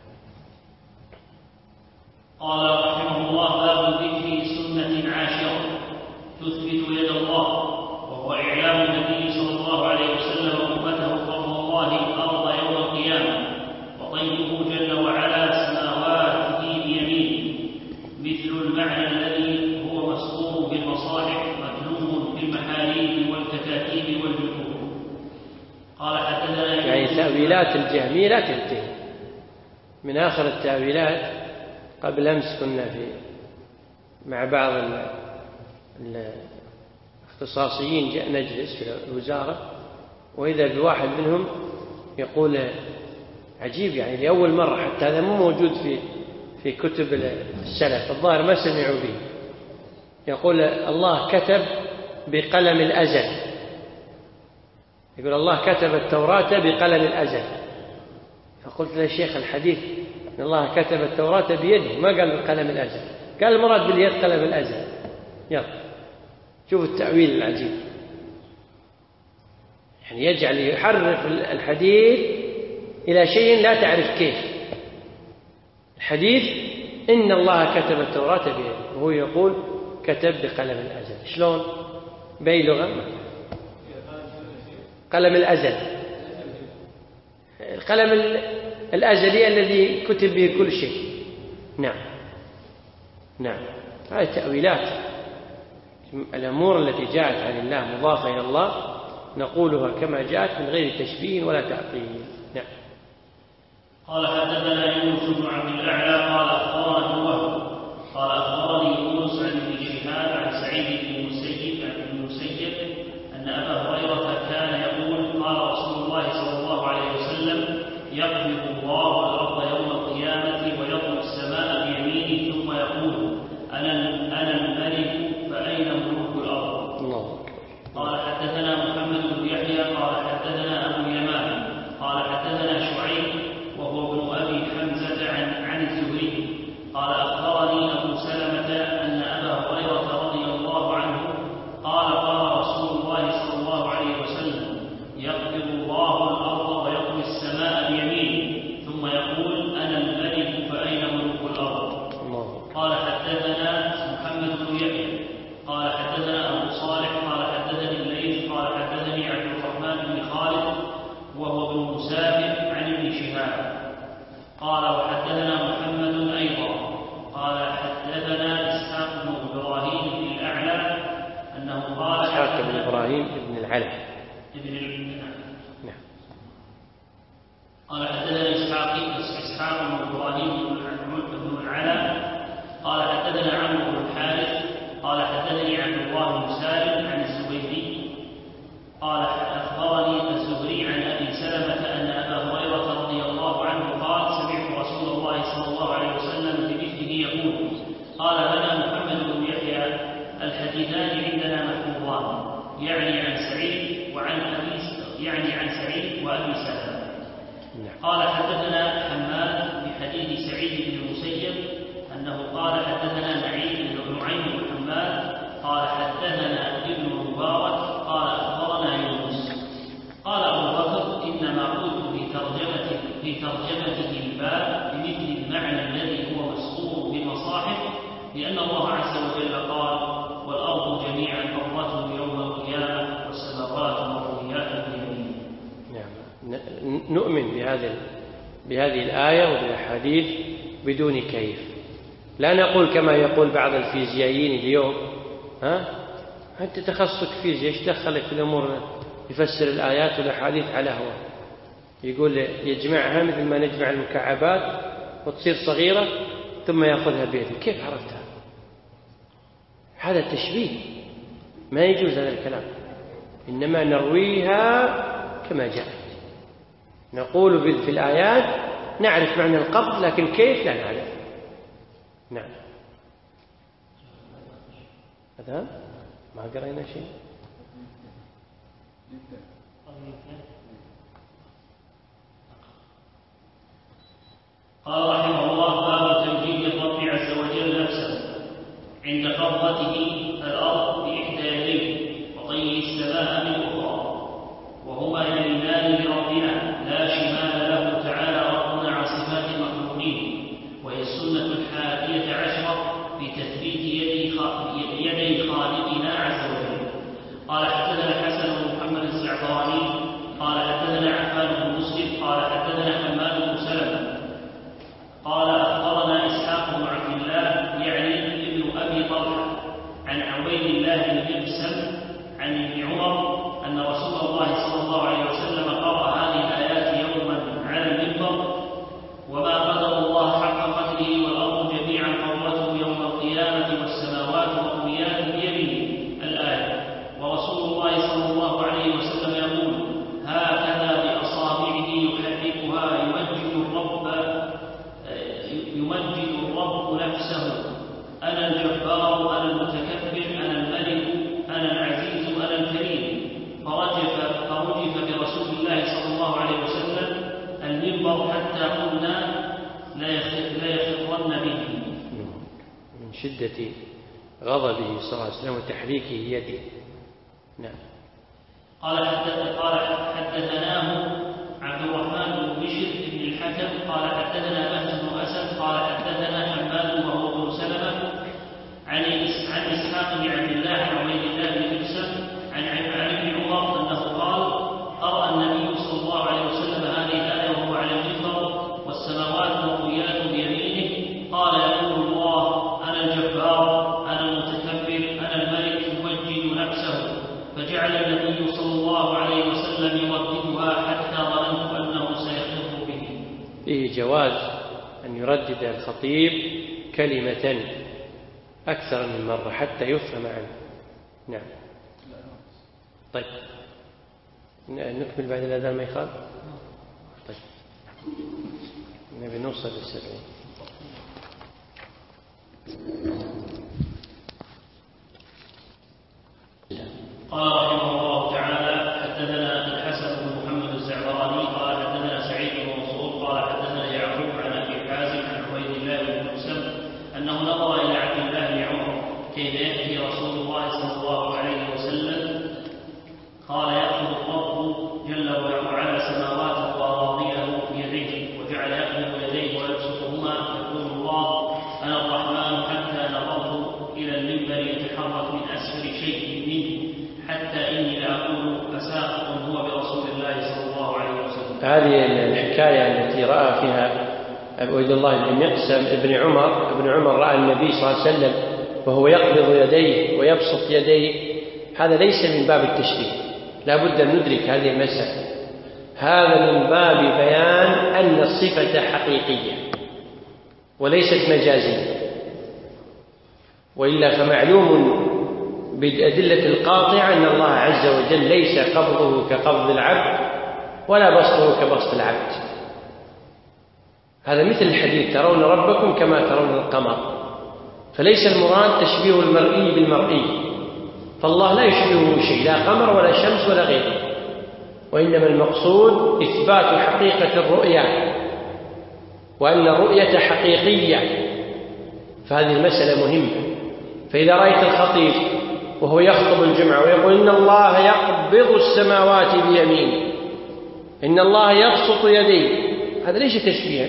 قال رحمه الله باب ذكر سنة عاشرة تثبت يد الله، وهو إعلام النبي صلى الله عليه وسلم أمته فضل الله الأرض يوم القيامة، وطيبه جل وعلا سماواته بيمينه، مثل المعنى الذي هو مسطور بالمصاحف مكلوم بالمحاريب والكتاتيب والجفوف. قال حدثنا يعني تأويلات الجهمية لا تنتهي. من آخر التأويلات قبل أمس كنا مع بعض الاختصاصيين نجلس في الوزارة، وإذا بواحد منهم يقول عجيب، يعني لأول مرة، حتى هذا مو موجود في كتب السلف، الظاهر ما سمعوا به، يقول الله كتب بقلم الأزل. يقول الله كتب التوراة بقلم الأزل. فقلت له شيخ الحديث إن الله كتب التوراة بيده، ما قال بقلم الأزل، قال المراد باليد قلم الأزل. يلا شوف التأويل العجيب، يعني يجعل يحرف الحديث إلى شيء لا تعرف كيف. الحديث إن الله كتب التوراة بيده، وهو يقول كتب بقلم الأزل. شلون؟ بأي لغة؟ قلم الأزل، القلم الأزلي الذي كتب به كل شيء. نعم نعم. هذه تأويلات. الأمور التي جاءت عن الله مضافة إلى الله نقولها كما جاءت من غير تشبيه ولا تعطيل. نعم. قال حدثنا يونس بن عبد الأعلى قال أخبرنا وهب قال أخبرني يونس عن ابن شهاب عن سعيد بن المسيب أن أبا هريرة كان يقول قال رسول الله صلى الله عليه وسلم يقبض الله الأرض يوم القيامة ويطوي السماء بيمينه ثم يقول أنا الملك فأين ملوك الأرض. الله. قال حدثنا محمد بن يحيى قال حدثنا أبو اليمان قال حدثنا شعيب وهو ابن أبي حمزة عن الزهري قال أخبرني أبو سلمة أن أبا هريرة على. نعم. قال حدثنا إسحاق بن إبراهيم بن العلا قال حدثنا عمرو بن الحارث قال حدثني عبد الله بن سالم عن الزبيدي قال أخبرني الزهري عن أبي سلمة أن أبا هريرة رضي الله عنه قال سمعت رسول الله صلى الله عليه وسلم بمثله يقول قال لنا محمد بن يحيى الحديثان عندنا محفوظان يعني عن سعيد وأبي سلمة. قال حدثنا حماد بحديث سعيد بن المسيب أنه قال حدثنا نعيم بن حماد قال حدثنا ابن مبارك قال أخبرنا يونس قال أبو بكر إنما قلت في ترجمته الباب بمثل المعنى الذي هو مسطور بالمصاحف لأن الله عز وجل قال والأرض جميعا قبضته يوم القيامة والسماوات مطويات بيمينه. نؤمن بهذه الآية وبالأحاديث بدون كيف. لا نقول كما يقول بعض الفيزيائيين اليوم أنت تخصصك فيزياء ايش دخلك في الأمور يفسر الآيات والأحاديث على هو يقول يجمعها مثل ما نجمع المكعبات وتصير صغيرة ثم يأخذها بيده. كيف عرفتها؟ هذا تشبيه ما يجوز هذا الكلام. إنما نرويها كما جاءت. نقول في الآيات نعرف معنى القبض لكن كيف لا نعرف. نعم. هذا ما قرأنا شيء. قال رحمه الله باب تمجيد الرب عز وجل نفسه عند قبضته الأرض بإحدى يديه وطيه السماء بالأخرى وهما يمينان لربنا لا شمال له تعالى ربنا عن صفات المخلوقين وهي السنة 11 في تثبيت يدي خالقنا عز وجل. قال حدثنا الحسن بن محمد الزعفراني قال حدثنا عفان بن مسلم قال حدثنا حماد بن سلمة قال أخبرنا إسحاق بن عبد الله يعني ابن أبي طلحة عن عبيد الله بن مقسم عن ابن عمر أن رسول الله صلى الله عليه وسلم قرأ هذه الآيات يوما على المنبر وما قدر الله حق قدره والأرض جميعا قبضته يوم القيامة والسماوات مطويات بيمينه الآية ورسول الله صلى الله عليه وسلم يقول هكذا بأصابعه يحركها يمجد الرب نفسه أنا الجبار أنا المتكبر أنا الملك أنا العزيز أنا الكريم فرجف برسول الله صلى الله عليه وسلم المنبر حتى قلنا لا يخرن به من شدة غضبه صلى الله عليه وسلم وتحريكه يده. نعم. قال حدثناه عبد الرحمن بن بشر بن الحكم قال حدثنا بهز بن أسد قال حدثنا حماد وهو بن سلمة عن إسحاق بن عبد الله عن عبيد الله بن مقسم عن ابن عمر أنه قال قرأ النبي صلى الله عليه وسلم هذه الآية وهو على المنبر والسماوات مطويات بيمينه قال يقول الله أنا الجبار أنا المتكبر أنا الملك يمجد نفسه فجعل النبي صلى الله عليه وسلم يرددها حتى ظننت أنه سيخر به. فيه جواز أن يردد الخطيب كلمة أكثر من مرة حتى يفهم عنه. نعم. طيب نكمل بعد الأذان ما يخالف. طيب نبي نوصل للسبعين. قال رحمه الله تعالى حدثنا الحسن بن محمد الزعفراني قال حدثنا سعيد بن منصور قال حدثنا يعقوب عن ابي حازم عن عبيد الله بن مقسم انه نظر الى عبد الله بن عمر كيف ياتي رسول الله صلى الله عليه وسلم قال ياخذ الرب جل وعلا سماواته واراضيه بيديه وجعل يقبض يديه ويبسطهما يقول الله انا الرحمن حتى نظرت الى المنبر يتحرك من اسفل شيء منه حتى إني لأقول أساقط هو برسول الله صلى الله عليه وسلم. هذه الحكاية التي رأى فيها عبيد الله بن مقسم ابن عمر رأى النبي صلى الله عليه وسلم وهو يقبض يديه ويبسط يديه، هذا ليس من باب التشبيه، لا بد أن ندرك هذه المسألة. هذا من باب بيان أن الصفة حقيقية وليست مجازية، وإلا فمعلوم بالأدلة القاطعة أن الله عز وجل ليس قبضه كقبض العبد ولا بسطه كبسط العبد. هذا مثل الحديث ترون ربكم كما ترون القمر، فليس المراد تشبيه المرئي بالمرئي، فالله لا يشبهه شيء، لا قمر ولا شمس ولا غيره، وإنما المقصود إثبات حقيقة الرؤيا وأن الرؤية حقيقية. فهذه المسألة مهمة. فإذا رأيت الخطيب وهو يخطب الجمعة ويقول إن الله يقبض السماوات بيمينه، إن الله يبسط يديه، هذا ليس تشبيها،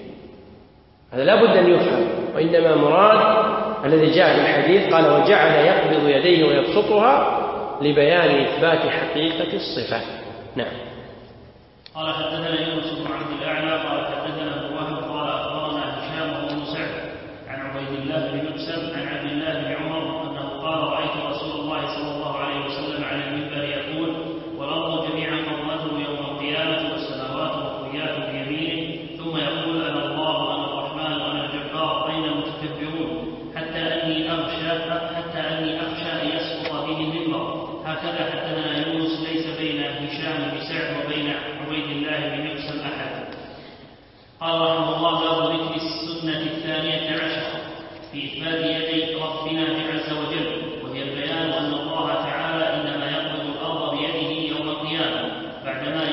هذا لا بد أن يفهم، وإنما مراد الذي جاء في الحديث قال وجعل يقبض يديه ويبسطها لبيان إثبات حقيقة الصفة. نعم. قال حدثنا يونس بن عبد الأعلى قال حدثنا ابن وهب قال أخبرنا هشام بن سعد عن عبيد الله بن مقسم عن عبد الله بن عمر أنه قال رأيت رسول الله صلى الله عليه وسلم على المنبر يقول والأرض جميعا قبضته يوم القيامة والسماوات مطويات بيمينه، ثم يقول أنا الله أنا الرحمن أنا الجبار أين المتكبرون، حتى أني أخشى أن يسقط به المنبر. هكذا حدثنا يونس ليس بين هشام بن سعد وبين عبيد الله بن مقسم أحد. قال رحمه الله باب ذكر السنة 12 في إثبات يدي ربنا عز وجل، وهي البيان أن الله تعالى إنما يقبض الأرض بيده يوم القيامة بعدما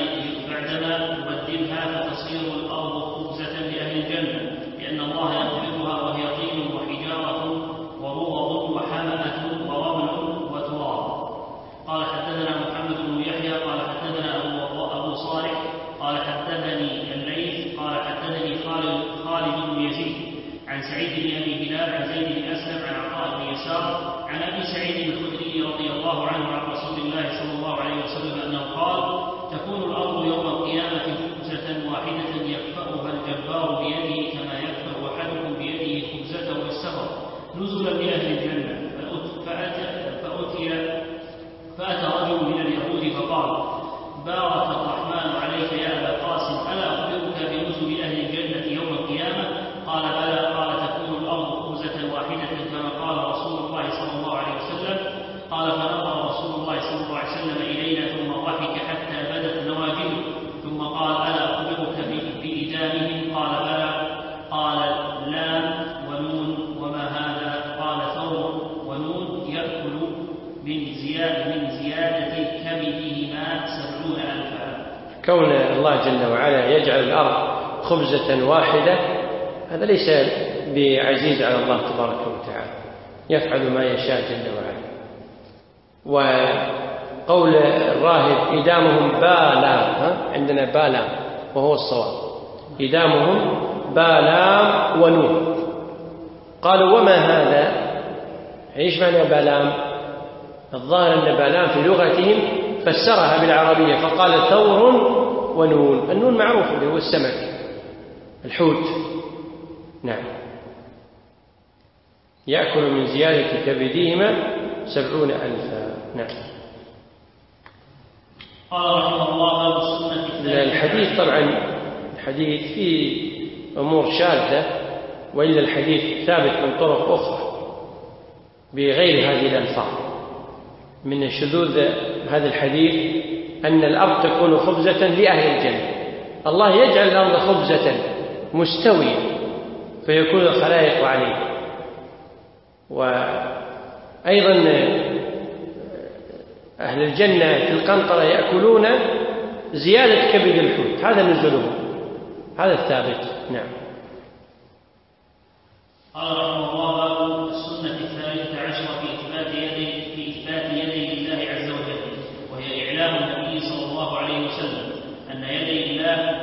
يبدلها فتصير الأرض خبزة لأهل الجنة، لأن الله يقبضها وهي طين وحجارة ورغب وحمأة ورمل وتراب. قال حدثنا محمد بن يحيى قال حدثنا أبو صالح قال حدثني الليث قال حدثني خالد بن يزيد عن سعيد بن أبي هلال عن زيد بن أسلم عن عطاء بن يسار عن أبي سعيد الخدري رضي الله عنه عن رسول الله صلى الله عليه وسلم أنه قال تكون الأرض يوم القيامة خبزة واحدة يكفأها الجبار بيده كما يكفأ أحدكم بيده خبزته والسفر نزلا لأهل الجنة. فأتى رجل من اليهود فقال بارك الرحمن عليك يا أبا القاسم ألا أخبرك بنزل أهل الجنة يوم القيامة؟ قال بلى. قال تكون الأرض خبزة واحدة كما قال رسول الله صلى الله عليه وسلم. قال فنظر رسول الله صلى الله عليه وسلم إلينا ثم ضحك حتى بدت نواجذه ثم قال ألا أخبرك بإدامهم؟ قال بلى. قال لام ونون وما هذا؟ قال ثور ونون يأكل من زيادة كبدهما 70,000. كون الله جل وعلا يجعل الأرض خبزة واحدة هذا ليس بعزيز على الله تبارك وتعالى، يفعل ما يشاء جل وعلا. وقول الراهب إدامهم بالام، عندنا بالام وهو الصواب، إدامهم بالام ونون. قالوا وما هذا؟ ايش معنى بالام؟ الظاهر أن بالام في لغتهم فسرها بالعربية فقال ثور ونون. النون معروف اللي هو السمك الحوت. نعم. يأكل من زيادة كبدهما 70,000. نعم. قال رحمه الله باب السنة. الحديث طبعا الحديث فيه أمور شاذة، وإلا الحديث ثابت من طرق أخرى بغير هذه الألفاظ. من شذوذ هذا الحديث أن الأرض تكون خبزة لأهل الجنة. الله يجعل الأرض خبزة مستوية فيكون الخلائق عليه. وأيضا أهل الجنة في القنطرة يأكلون زيادة كبد الحوت، هذا نزلهم، هذا الثابت. نعم. قال رحمه الله باب السنة 13 في إثبات يدي الله عز وجل، وهي إعلام النبي صلى الله عليه وسلم أن يدي الله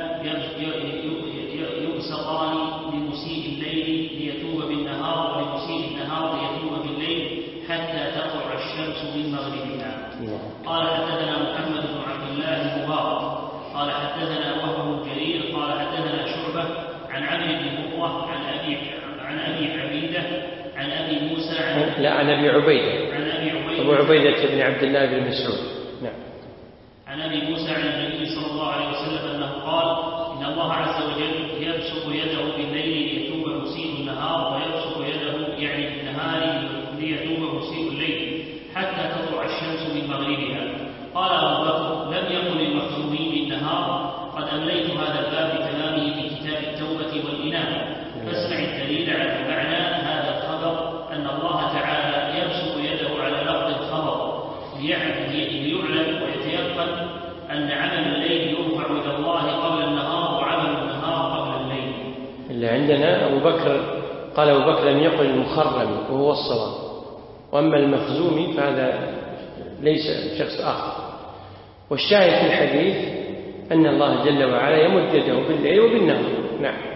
يبسطان لمسيء الليل ليتوب بالنهار ولمسيء النهار ليتوب بالليل حتى تطلع الشمس من مغربها. قال حدثنا محمد بن عبد الله المبارك قال حدثنا وهب بن جرير قال حدثنا شعبة عن عمرو بن مرة عن أبي عبيدة عن أبي موسى عن أبي عبيدة أبو عبيدة بن عبد الله بن مسعود. نعم. عن أبي موسى عن النبي صلى الله عليه وسلم أنه قال إن الله عز وجل يبسط يده بالليل ليتوب مسيء النهار ويبسط يده يعني بالنهار ليتوب مسيء الليل حتى تطلع الشمس من مغربها. قال أبو بكر لم يقل المخزومي بالنهار قد أمليت هذا الباب بتمامه في كتاب التوبة والإنابة. فاسمع الدليل على معنى هذا الخبر أن الله تعالى يبسط يده على لفظ الخبر ليعلم ويتيقن أن عمل الليل يرفع إلى الله قبل النهار وعمل النهار قبل الليل. اللي عندنا أبو بكر قال أبو بكر لم يقل المخرم وهو الصواب، وأما المخزومي فهذا ليس شخص آخر. والشاهد في الحديث أن الله جل وعلا يمد يده بالليل وبالنهار. نعم.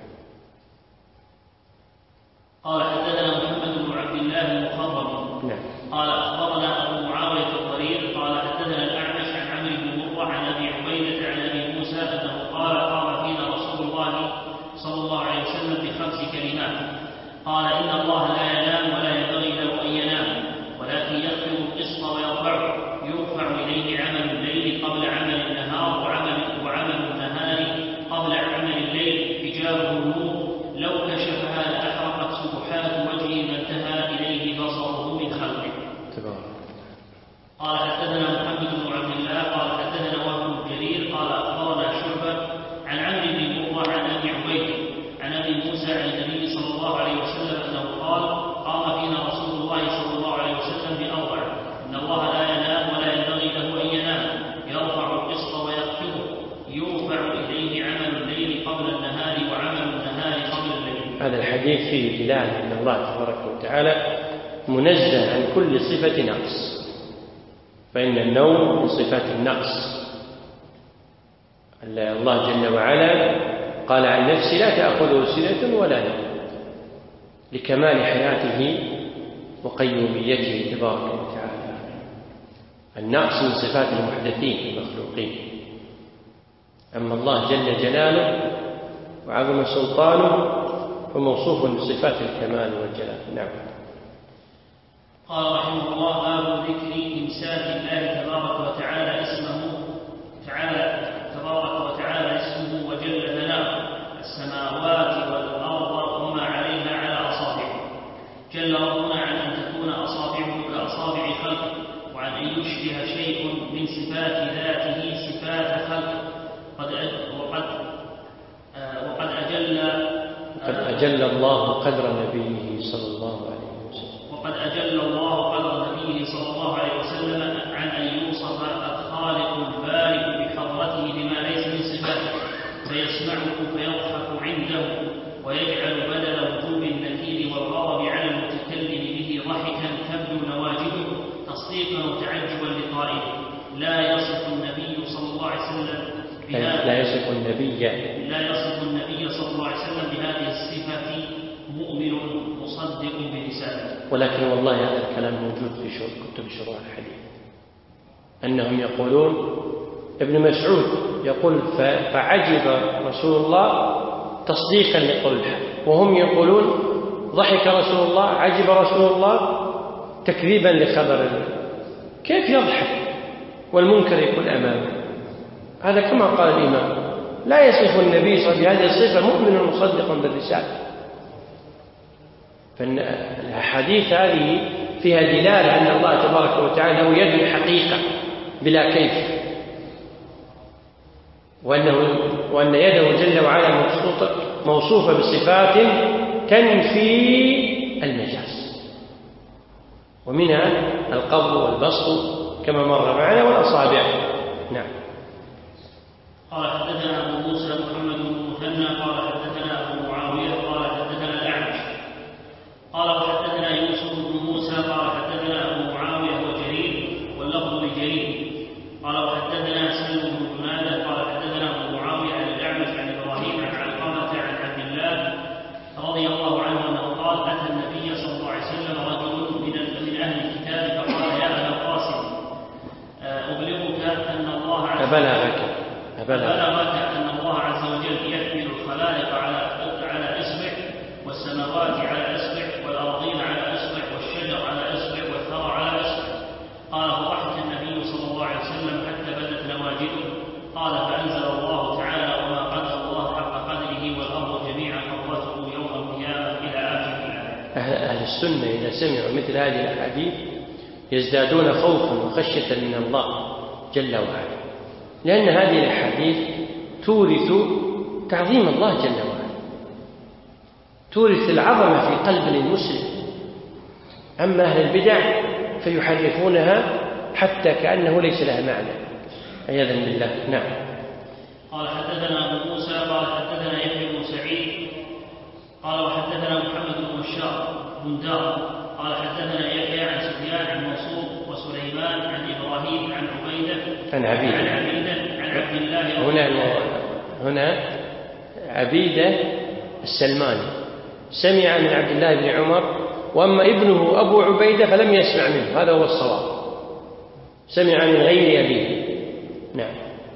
قال حدثنا محمد بن عبد الله المخرم. نعم. قال أخبرنا أبو معاوية الضرير قال حدثنا الأعمش عن عمرو بن مرة عن أبي عبيدة عن أبي موسى أنه قال قام فينا رسول الله صلى الله عليه وسلم ب5 كلمات. قال إن الله لا ينام ولا ينبغي له أن ينام ولكن يخفض القسط ويرفعه يرفع إليه عمل الليل قبل عمل النهار وعمل النهار قبل عمل الليل حجابه النور لو كشفها لأحرقت سبحات وجهه ما انتهى إليه بصره من خلقه. قال حدثنا محمد بن عبد الله قال حدثنا وهب بن جرير قال أخبرنا شعبة عن عمرو بن مرة عن أبي عبيدة عن أبي موسى عن النبي صلى الله عليه وسلم أنه قال قام فينا رسول الله صلى الله عليه وسلم ب4 إن الله لا ينام ولا ينبغي له أن ينام يرفع القسط ويخفضه يرفع إليه عمل الليل قبل النهار وعمل النهار قبل الليل. هذا الحديث فيه دلالة أن الله تبارك وتعالى منزه عن كل صفة نقص، فإن النوم من صفات النقص. الله جل وعلا قال عن نفسه لا تأخذه سنة ولا نوم لكمال حياته وقيوميته تبارك وتعالى. النقص من صفات المحدثين المخلوقين، أما الله جل جلاله وعظم سلطانه فموصوف بصفات الكمال والجلال. نعم. قال رحمه الله باب ذكر إمساك الله تبارك وتعالى اسمه وجل ثناؤه السماوات والأرض وما عليها على أصابعه. جل ربنا عن أن تكون أصابعه كأصابع خلقه وعن أن يشبه شيء من صفات ذاته صفات خلقه. وقد أجل الله قدر نبيه صلى الله عليه وسلم عن أن يوصف الخالق البارئ بحضرته بما ليس من صفاته فيسمعه فيضحك عنده ويجعل بدل وجوب النكير والغضب على المتكلم به ضحكا تبدو نواجذه تصديقا وتعجبا لقائله. لا يصف النبي صلى الله عليه وسلم صلى الله عليه وسلم بهذه الصفة مؤمن مصدق برسالته. ولكن والله هذا الكلام موجود في كتب شروح الحديث، أنهم يقولون ابن مسعود يقول فعجب رسول الله تصديقا لقول الحق، وهم يقولون ضحك رسول الله عجب رسول الله تكذيبا لخبر. كيف يضحك والمنكر يكون أمامه؟ هذا كما قال الإمام لا يصف النبي صلى الله عليه وسلم بهذه الصفة مؤمن مصدق بالرسالة. فالحديث هذه فيها دلالة أن الله تبارك وتعالى له يد الحقيقة بلا كيف، وأن يده جل وعلا موصوفة بصفات تنفي المجاز، ومنها القبض والبسط كما مر معنا والأصابع. نعم. قال حدثنا أبو موسى محمد بن مثنى قال حدثنا أبو معاوية قال حدثنا الأعمش قال وحدثنا يوسف بن موسى قال حدثنا أبو معاوية وجرير واللفظ لجرير قال وحدثنا سلم بن جنادة قال حدثنا أبو معاوية عن الأعمش عن إبراهيم عن علقمة عن عبد الله رضي الله عنه أنه قال أتى النبي صلى الله عليه وسلم رجل من أهل الكتاب فقال يا أبا القاسم أبلغك أن الله أن الله عز وجل يحمل الخلائق على إصبع والسماوات على إصبع والأرضين على إصبع والشجر على إصبع والثرى على إصبع. قال فضحك النبي صلى الله عليه وسلم حتى بدت السنة إذا سمعوا مثل هذه الأحاديث يزدادون خوفا وخشية من الله جل وعلا، لأن هذه الأحاديث تورث تعظيم الله جل وعلا، تورث العظمة في قلب المسلم. أما أهل البدع فيحرفونها حتى كأنه ليس لها معنى عياذا بالله. نعم. قال حدثنا أبو موسى قال حدثنا يحيى بن سعيد قال وحدثنا محمد بن بشار بن دار قال حدثنا يحيى عن سفيان عن منصور وسليمان عن إبراهيم عن عبيدة عن عبد الله. هنا عبيدة السلماني سمع من عبد الله بن عمر، وأما ابنه أبو عبيدة فلم يسمع منه، هذا هو الصواب، سمع من غير أبيه. نعم.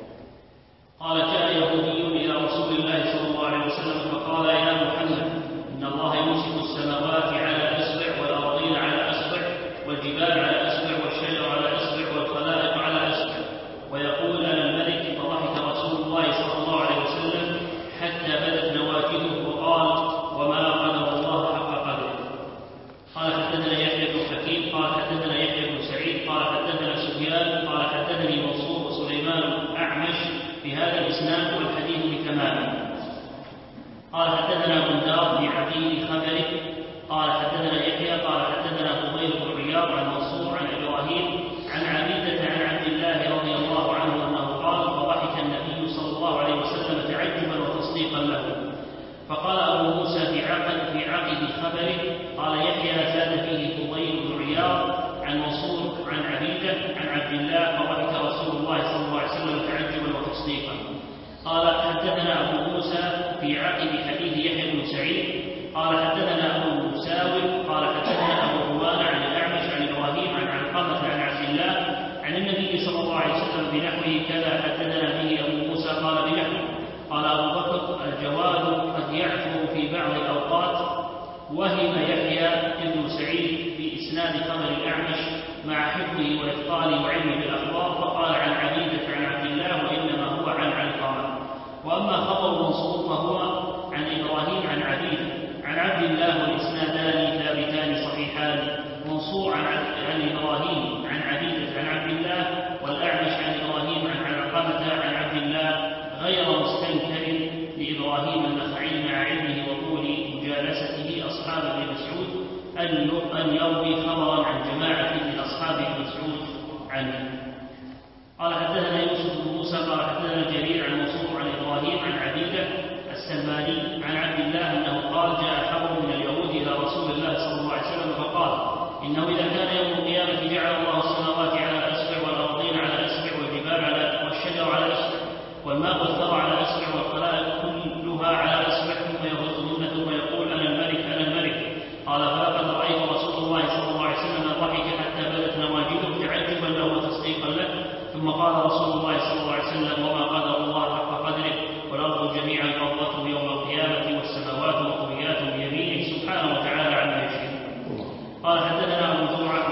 قال جاء يهودي إلى رسول الله صلى الله عليه وسلم فقال يا محمد إن الله يمسك السماوات على أصبع والأرضين على أصبع والجبال على أصبع والشجر على أصبع والخلائق على أصبع ويقول أنا الملك. فضحك رسول الله صلى الله عليه وسلم حتى بدت نواجذه وقال وما قدر الله حق قدره. قال حدثنا يحيى بن حكيم قال حدثنا يحيى بن سعيد قال حدثنا سفيان قال حدثني منصور وسليمان أعمش بهذا الإسناد والحديث بتمامه. قال حدثنا بندار بن عبيد خبره قال حدثنا يحيى قال حدثنا فضيل بن عياض عن منصور عن إبراهيم عن عبيدة عن عبد الله رضي الله عنه أنه قال فضحك النبي صلى الله عليه وسلم تعجبا وتصديقا له. فقال أبو موسى في عقد خبره قال يحيى زاد فيه فضيل بن عياض عن منصور عن عبيدة عن عبد الله فضحك رسول الله صلى الله عليه وسلم تعجبا وتصديقا. قال حدثنا أبو موسى في عقد حديث يحيى بن سعيد قال حدثنا أبو مساوي قال حدثنا أبو روان عن الأعمش عن إبراهيم عن علقمة عن عبد الله عن النبي صلى الله عليه وسلم بنحوه كذا حدثنا به أبو موسى قال بنحوه. قال أبو بكر الجواد قد يعثر في بعض الأوقات. وهم يحيى بن سعيد في إسناد خبر الأعمش مع حفظه وإتقانه وعلمه بالأخبار فقال عن عبيدة عن عبد الله وإنما هو عن علقمة. وأما خبر منصور فهو عن إبراهيم عن عبيدة عن عبد الله والإسنادان ثابتان صحيحان. منصور عن إبراهيم عن عبيدة عن عبد الله والأعمش عن إبراهيم عن علقمة عن عبد الله غير مستنكر لإبراهيم النخعي مع علمه وطول مجالسته أصحاب ابن مسعود أن يروي خبرا عن جماعة من أصحاب ابن مسعود عنه. قال حدثنا يوسف بن موسى قال حدثنا جرير عن منصور عن إبراهيم عن عبيدة السلماني عن عبد الله أنه قال جاء خبر من اليهود إلى رسول الله صلى الله عليه وسلم فقال إنه إذا كان يوم القيامة جعل الله السماوات على أصبع والأرضين على أصبع والجبال والشجر على أصبع والماء والثرى على أصبع والخلائق كلها على أصبع ثم يغضبون ثم يقول أنا الملك أنا الملك. قال فلقد رأيت رسول الله صلى الله عليه وسلم ضحك حتى بدت نواجذه تعجبا له وتصديقا له. ثم قال رسول الله صلى الله عليه وسلم وما قدر الله حق قدره والأرض جميعا قبضته يوم القيامة والسماوات مطويات بيمينه سبحانه وتعالى عما يشركون. قال حدثنا أبو زرعة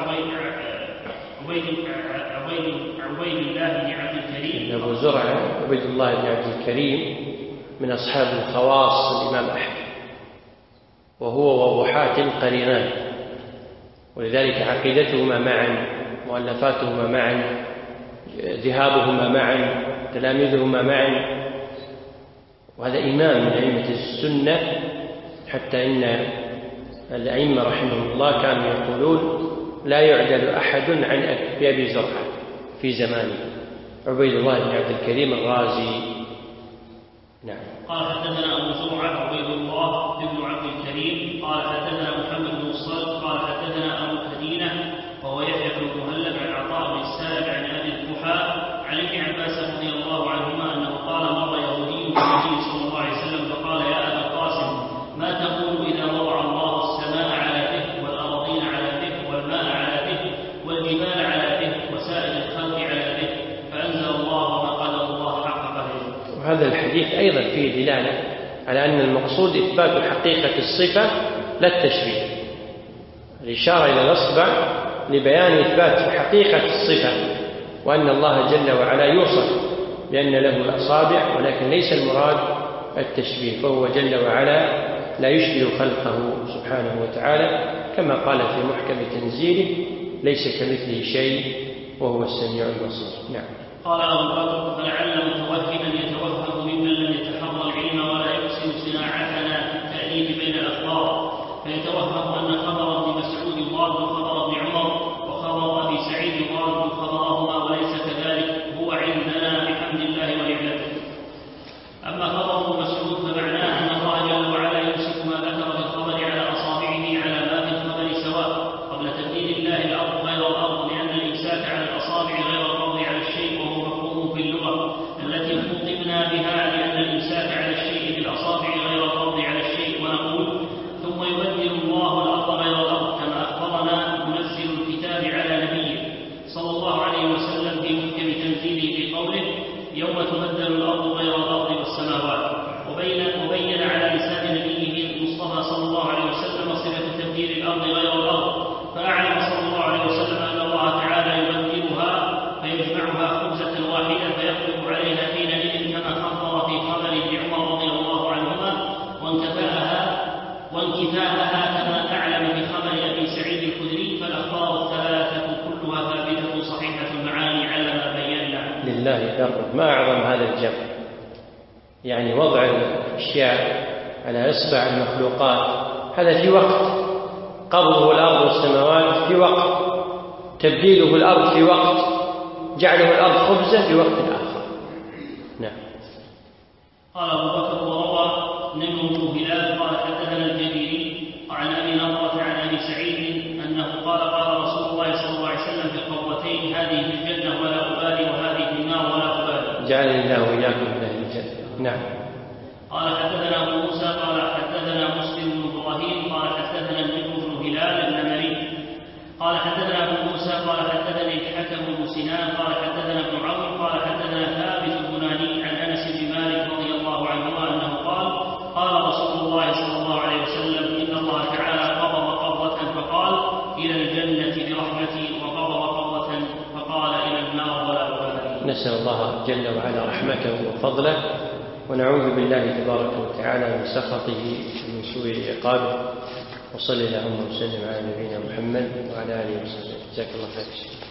عبيد الله بن عبد الكريم. أبو زرعة عبيد الله بن عبد الكريم من أصحاب الخواص الإمام أحمد، وهو وأبو حاتم قرينان، ولذلك عقيدتهما معا مؤلفاتهما معا ذهابهما معا تلاميذهما معا، وهذا إمام من أئمة السنة، حتى إن الأئمة رحمهم الله كانوا يقولون لا يعدل أحد عن أبي زرعة في زمانه عبيد الله بن عبد الكريم الرازي. نعم. قال حدثنا أبو زرعة عبيد الله بن عبد الكريم قال حدثنا محمد بن الصلت قال حدثنا أبو مدينة وهو يحيى بن مهلب عن عطاء بن السائب عن أبي الضحى عن ابن عباس رضي الله عنهما أنه قال مر يهودي بالنبي صلى الله عليه وسلم فقال يا أبا القاسم ما تقول إذا وضع الله السماء على به والأرضين على به والماء على به والجبال على به وسائر الخلق على به فأنزل الله ما قدر الله حق قدره. وهذا الحديث أيضا فيه دلالة على أن المقصود إثبات حقيقة الصفة لا التشبيه. الإشارة إلى الأصبع لبيان إثبات حقيقة الصفة، وأن الله جل وعلا يوصف بأن له أصابع، ولكن ليس المراد التشبيه، فهو جل وعلا لا يشبه خلقه سبحانه وتعالى. كما قال في محكم تنزيله: ليس كمثله شيء وهو السميع البصير. نعم. قال أبو بكر: فلعل متوهما يتوهم ممن لم يتحرى العلم ولا يحسن صناعتنا في التأليف بين الأخبار، فيتوهم أن خبر ابن مسعود ضاد خبر ابن عمر، وخبر أبي سعيد ضاد خبرهما، وليس كذلك، هو عندنا بحمد الله ونعمته. أما خبر ابن مسعود فمعناه أن الله جل وعلا يمسك ما ذكر في الخبر على أصابعه على ما في الخبر سواء، قبل تبديل الله الأرض غير الأرض، لأن الإمساك على الأصابع غير القبض على الشيء، وهو مفهوم في اللغة التي خطبنا بها، لأن الإمساك على الشيء بالأصابع غير القبض على الشيء. ونقول: ثم يبدل الله الأرض غير الأرض، كما أخبرنا منزل الكتاب على نبيه صلى الله عليه وسلم في محكم تنزيله في قوله: يوم تبدل الأرض غير الأرض والسماوات. وبين على لسان نبيه المصطفى صلى الله عليه وسلم صفة تبديل الأرض غير الأرض، فأعلم صلى الله عليه وسلم أن الله تعالى يبدلها فيجمعها خبزة واحدة فيقلب عليها حينئذ، كما خبر في خبر ابن عمر رضي الله عنهما، وانكفاءها كما تعلم في خبر أبي سعيد الخدري. فالأخبار الثلاثة كلها ثابتة صحيحة المعاني على ما بينا. لله در، ما أعظم هذا الجمع، يعني وضع الأشياء على إصبع المخلوقات، هذا في وقت، قبضه الأرض والسماوات في وقت، تبديله الأرض في وقت، جعله الأرض خبزة في وقت آخر. نعم. قال أبو بكر: وروى نمر بن هلال قال حدثنا الجريري عن أبي نضرة عن أبي سعيد أنه قال رسول الله صلى الله عليه وسلم في القبوتين: هذه في الجنة ولا أبالي، وهذه في النار ولا أبالي. جعلني الله وإياكم من أهل الجنة. نعم. قال حدثنا أبو موسى قال حدثنا مسلم بن إبراهيم قال حدثنا النمر بن هلال النمري قال حدثنا أبو موسى قال حدثني الحكم بن سنان قال حدثنا ابن عمرو قال حدثنا ثابت البناني عن أنس بن مالك رضي الله عنهما أنه قال رسول الله صلى الله عليه وسلم: إن الله تعالى قبض قبضة فقال: إلى الجنة برحمتي، وقبض قبضة فقال: إلى النار ولا أبالي. نسأل الله جل وعلا رحمته وفضله، ونعوذ بالله تبارك وتعالى من سخطه ومن سوء عقابه. وصلى اللهم وسلم على نبينا محمد وعلى آله وصحبه. جزاك الله خير.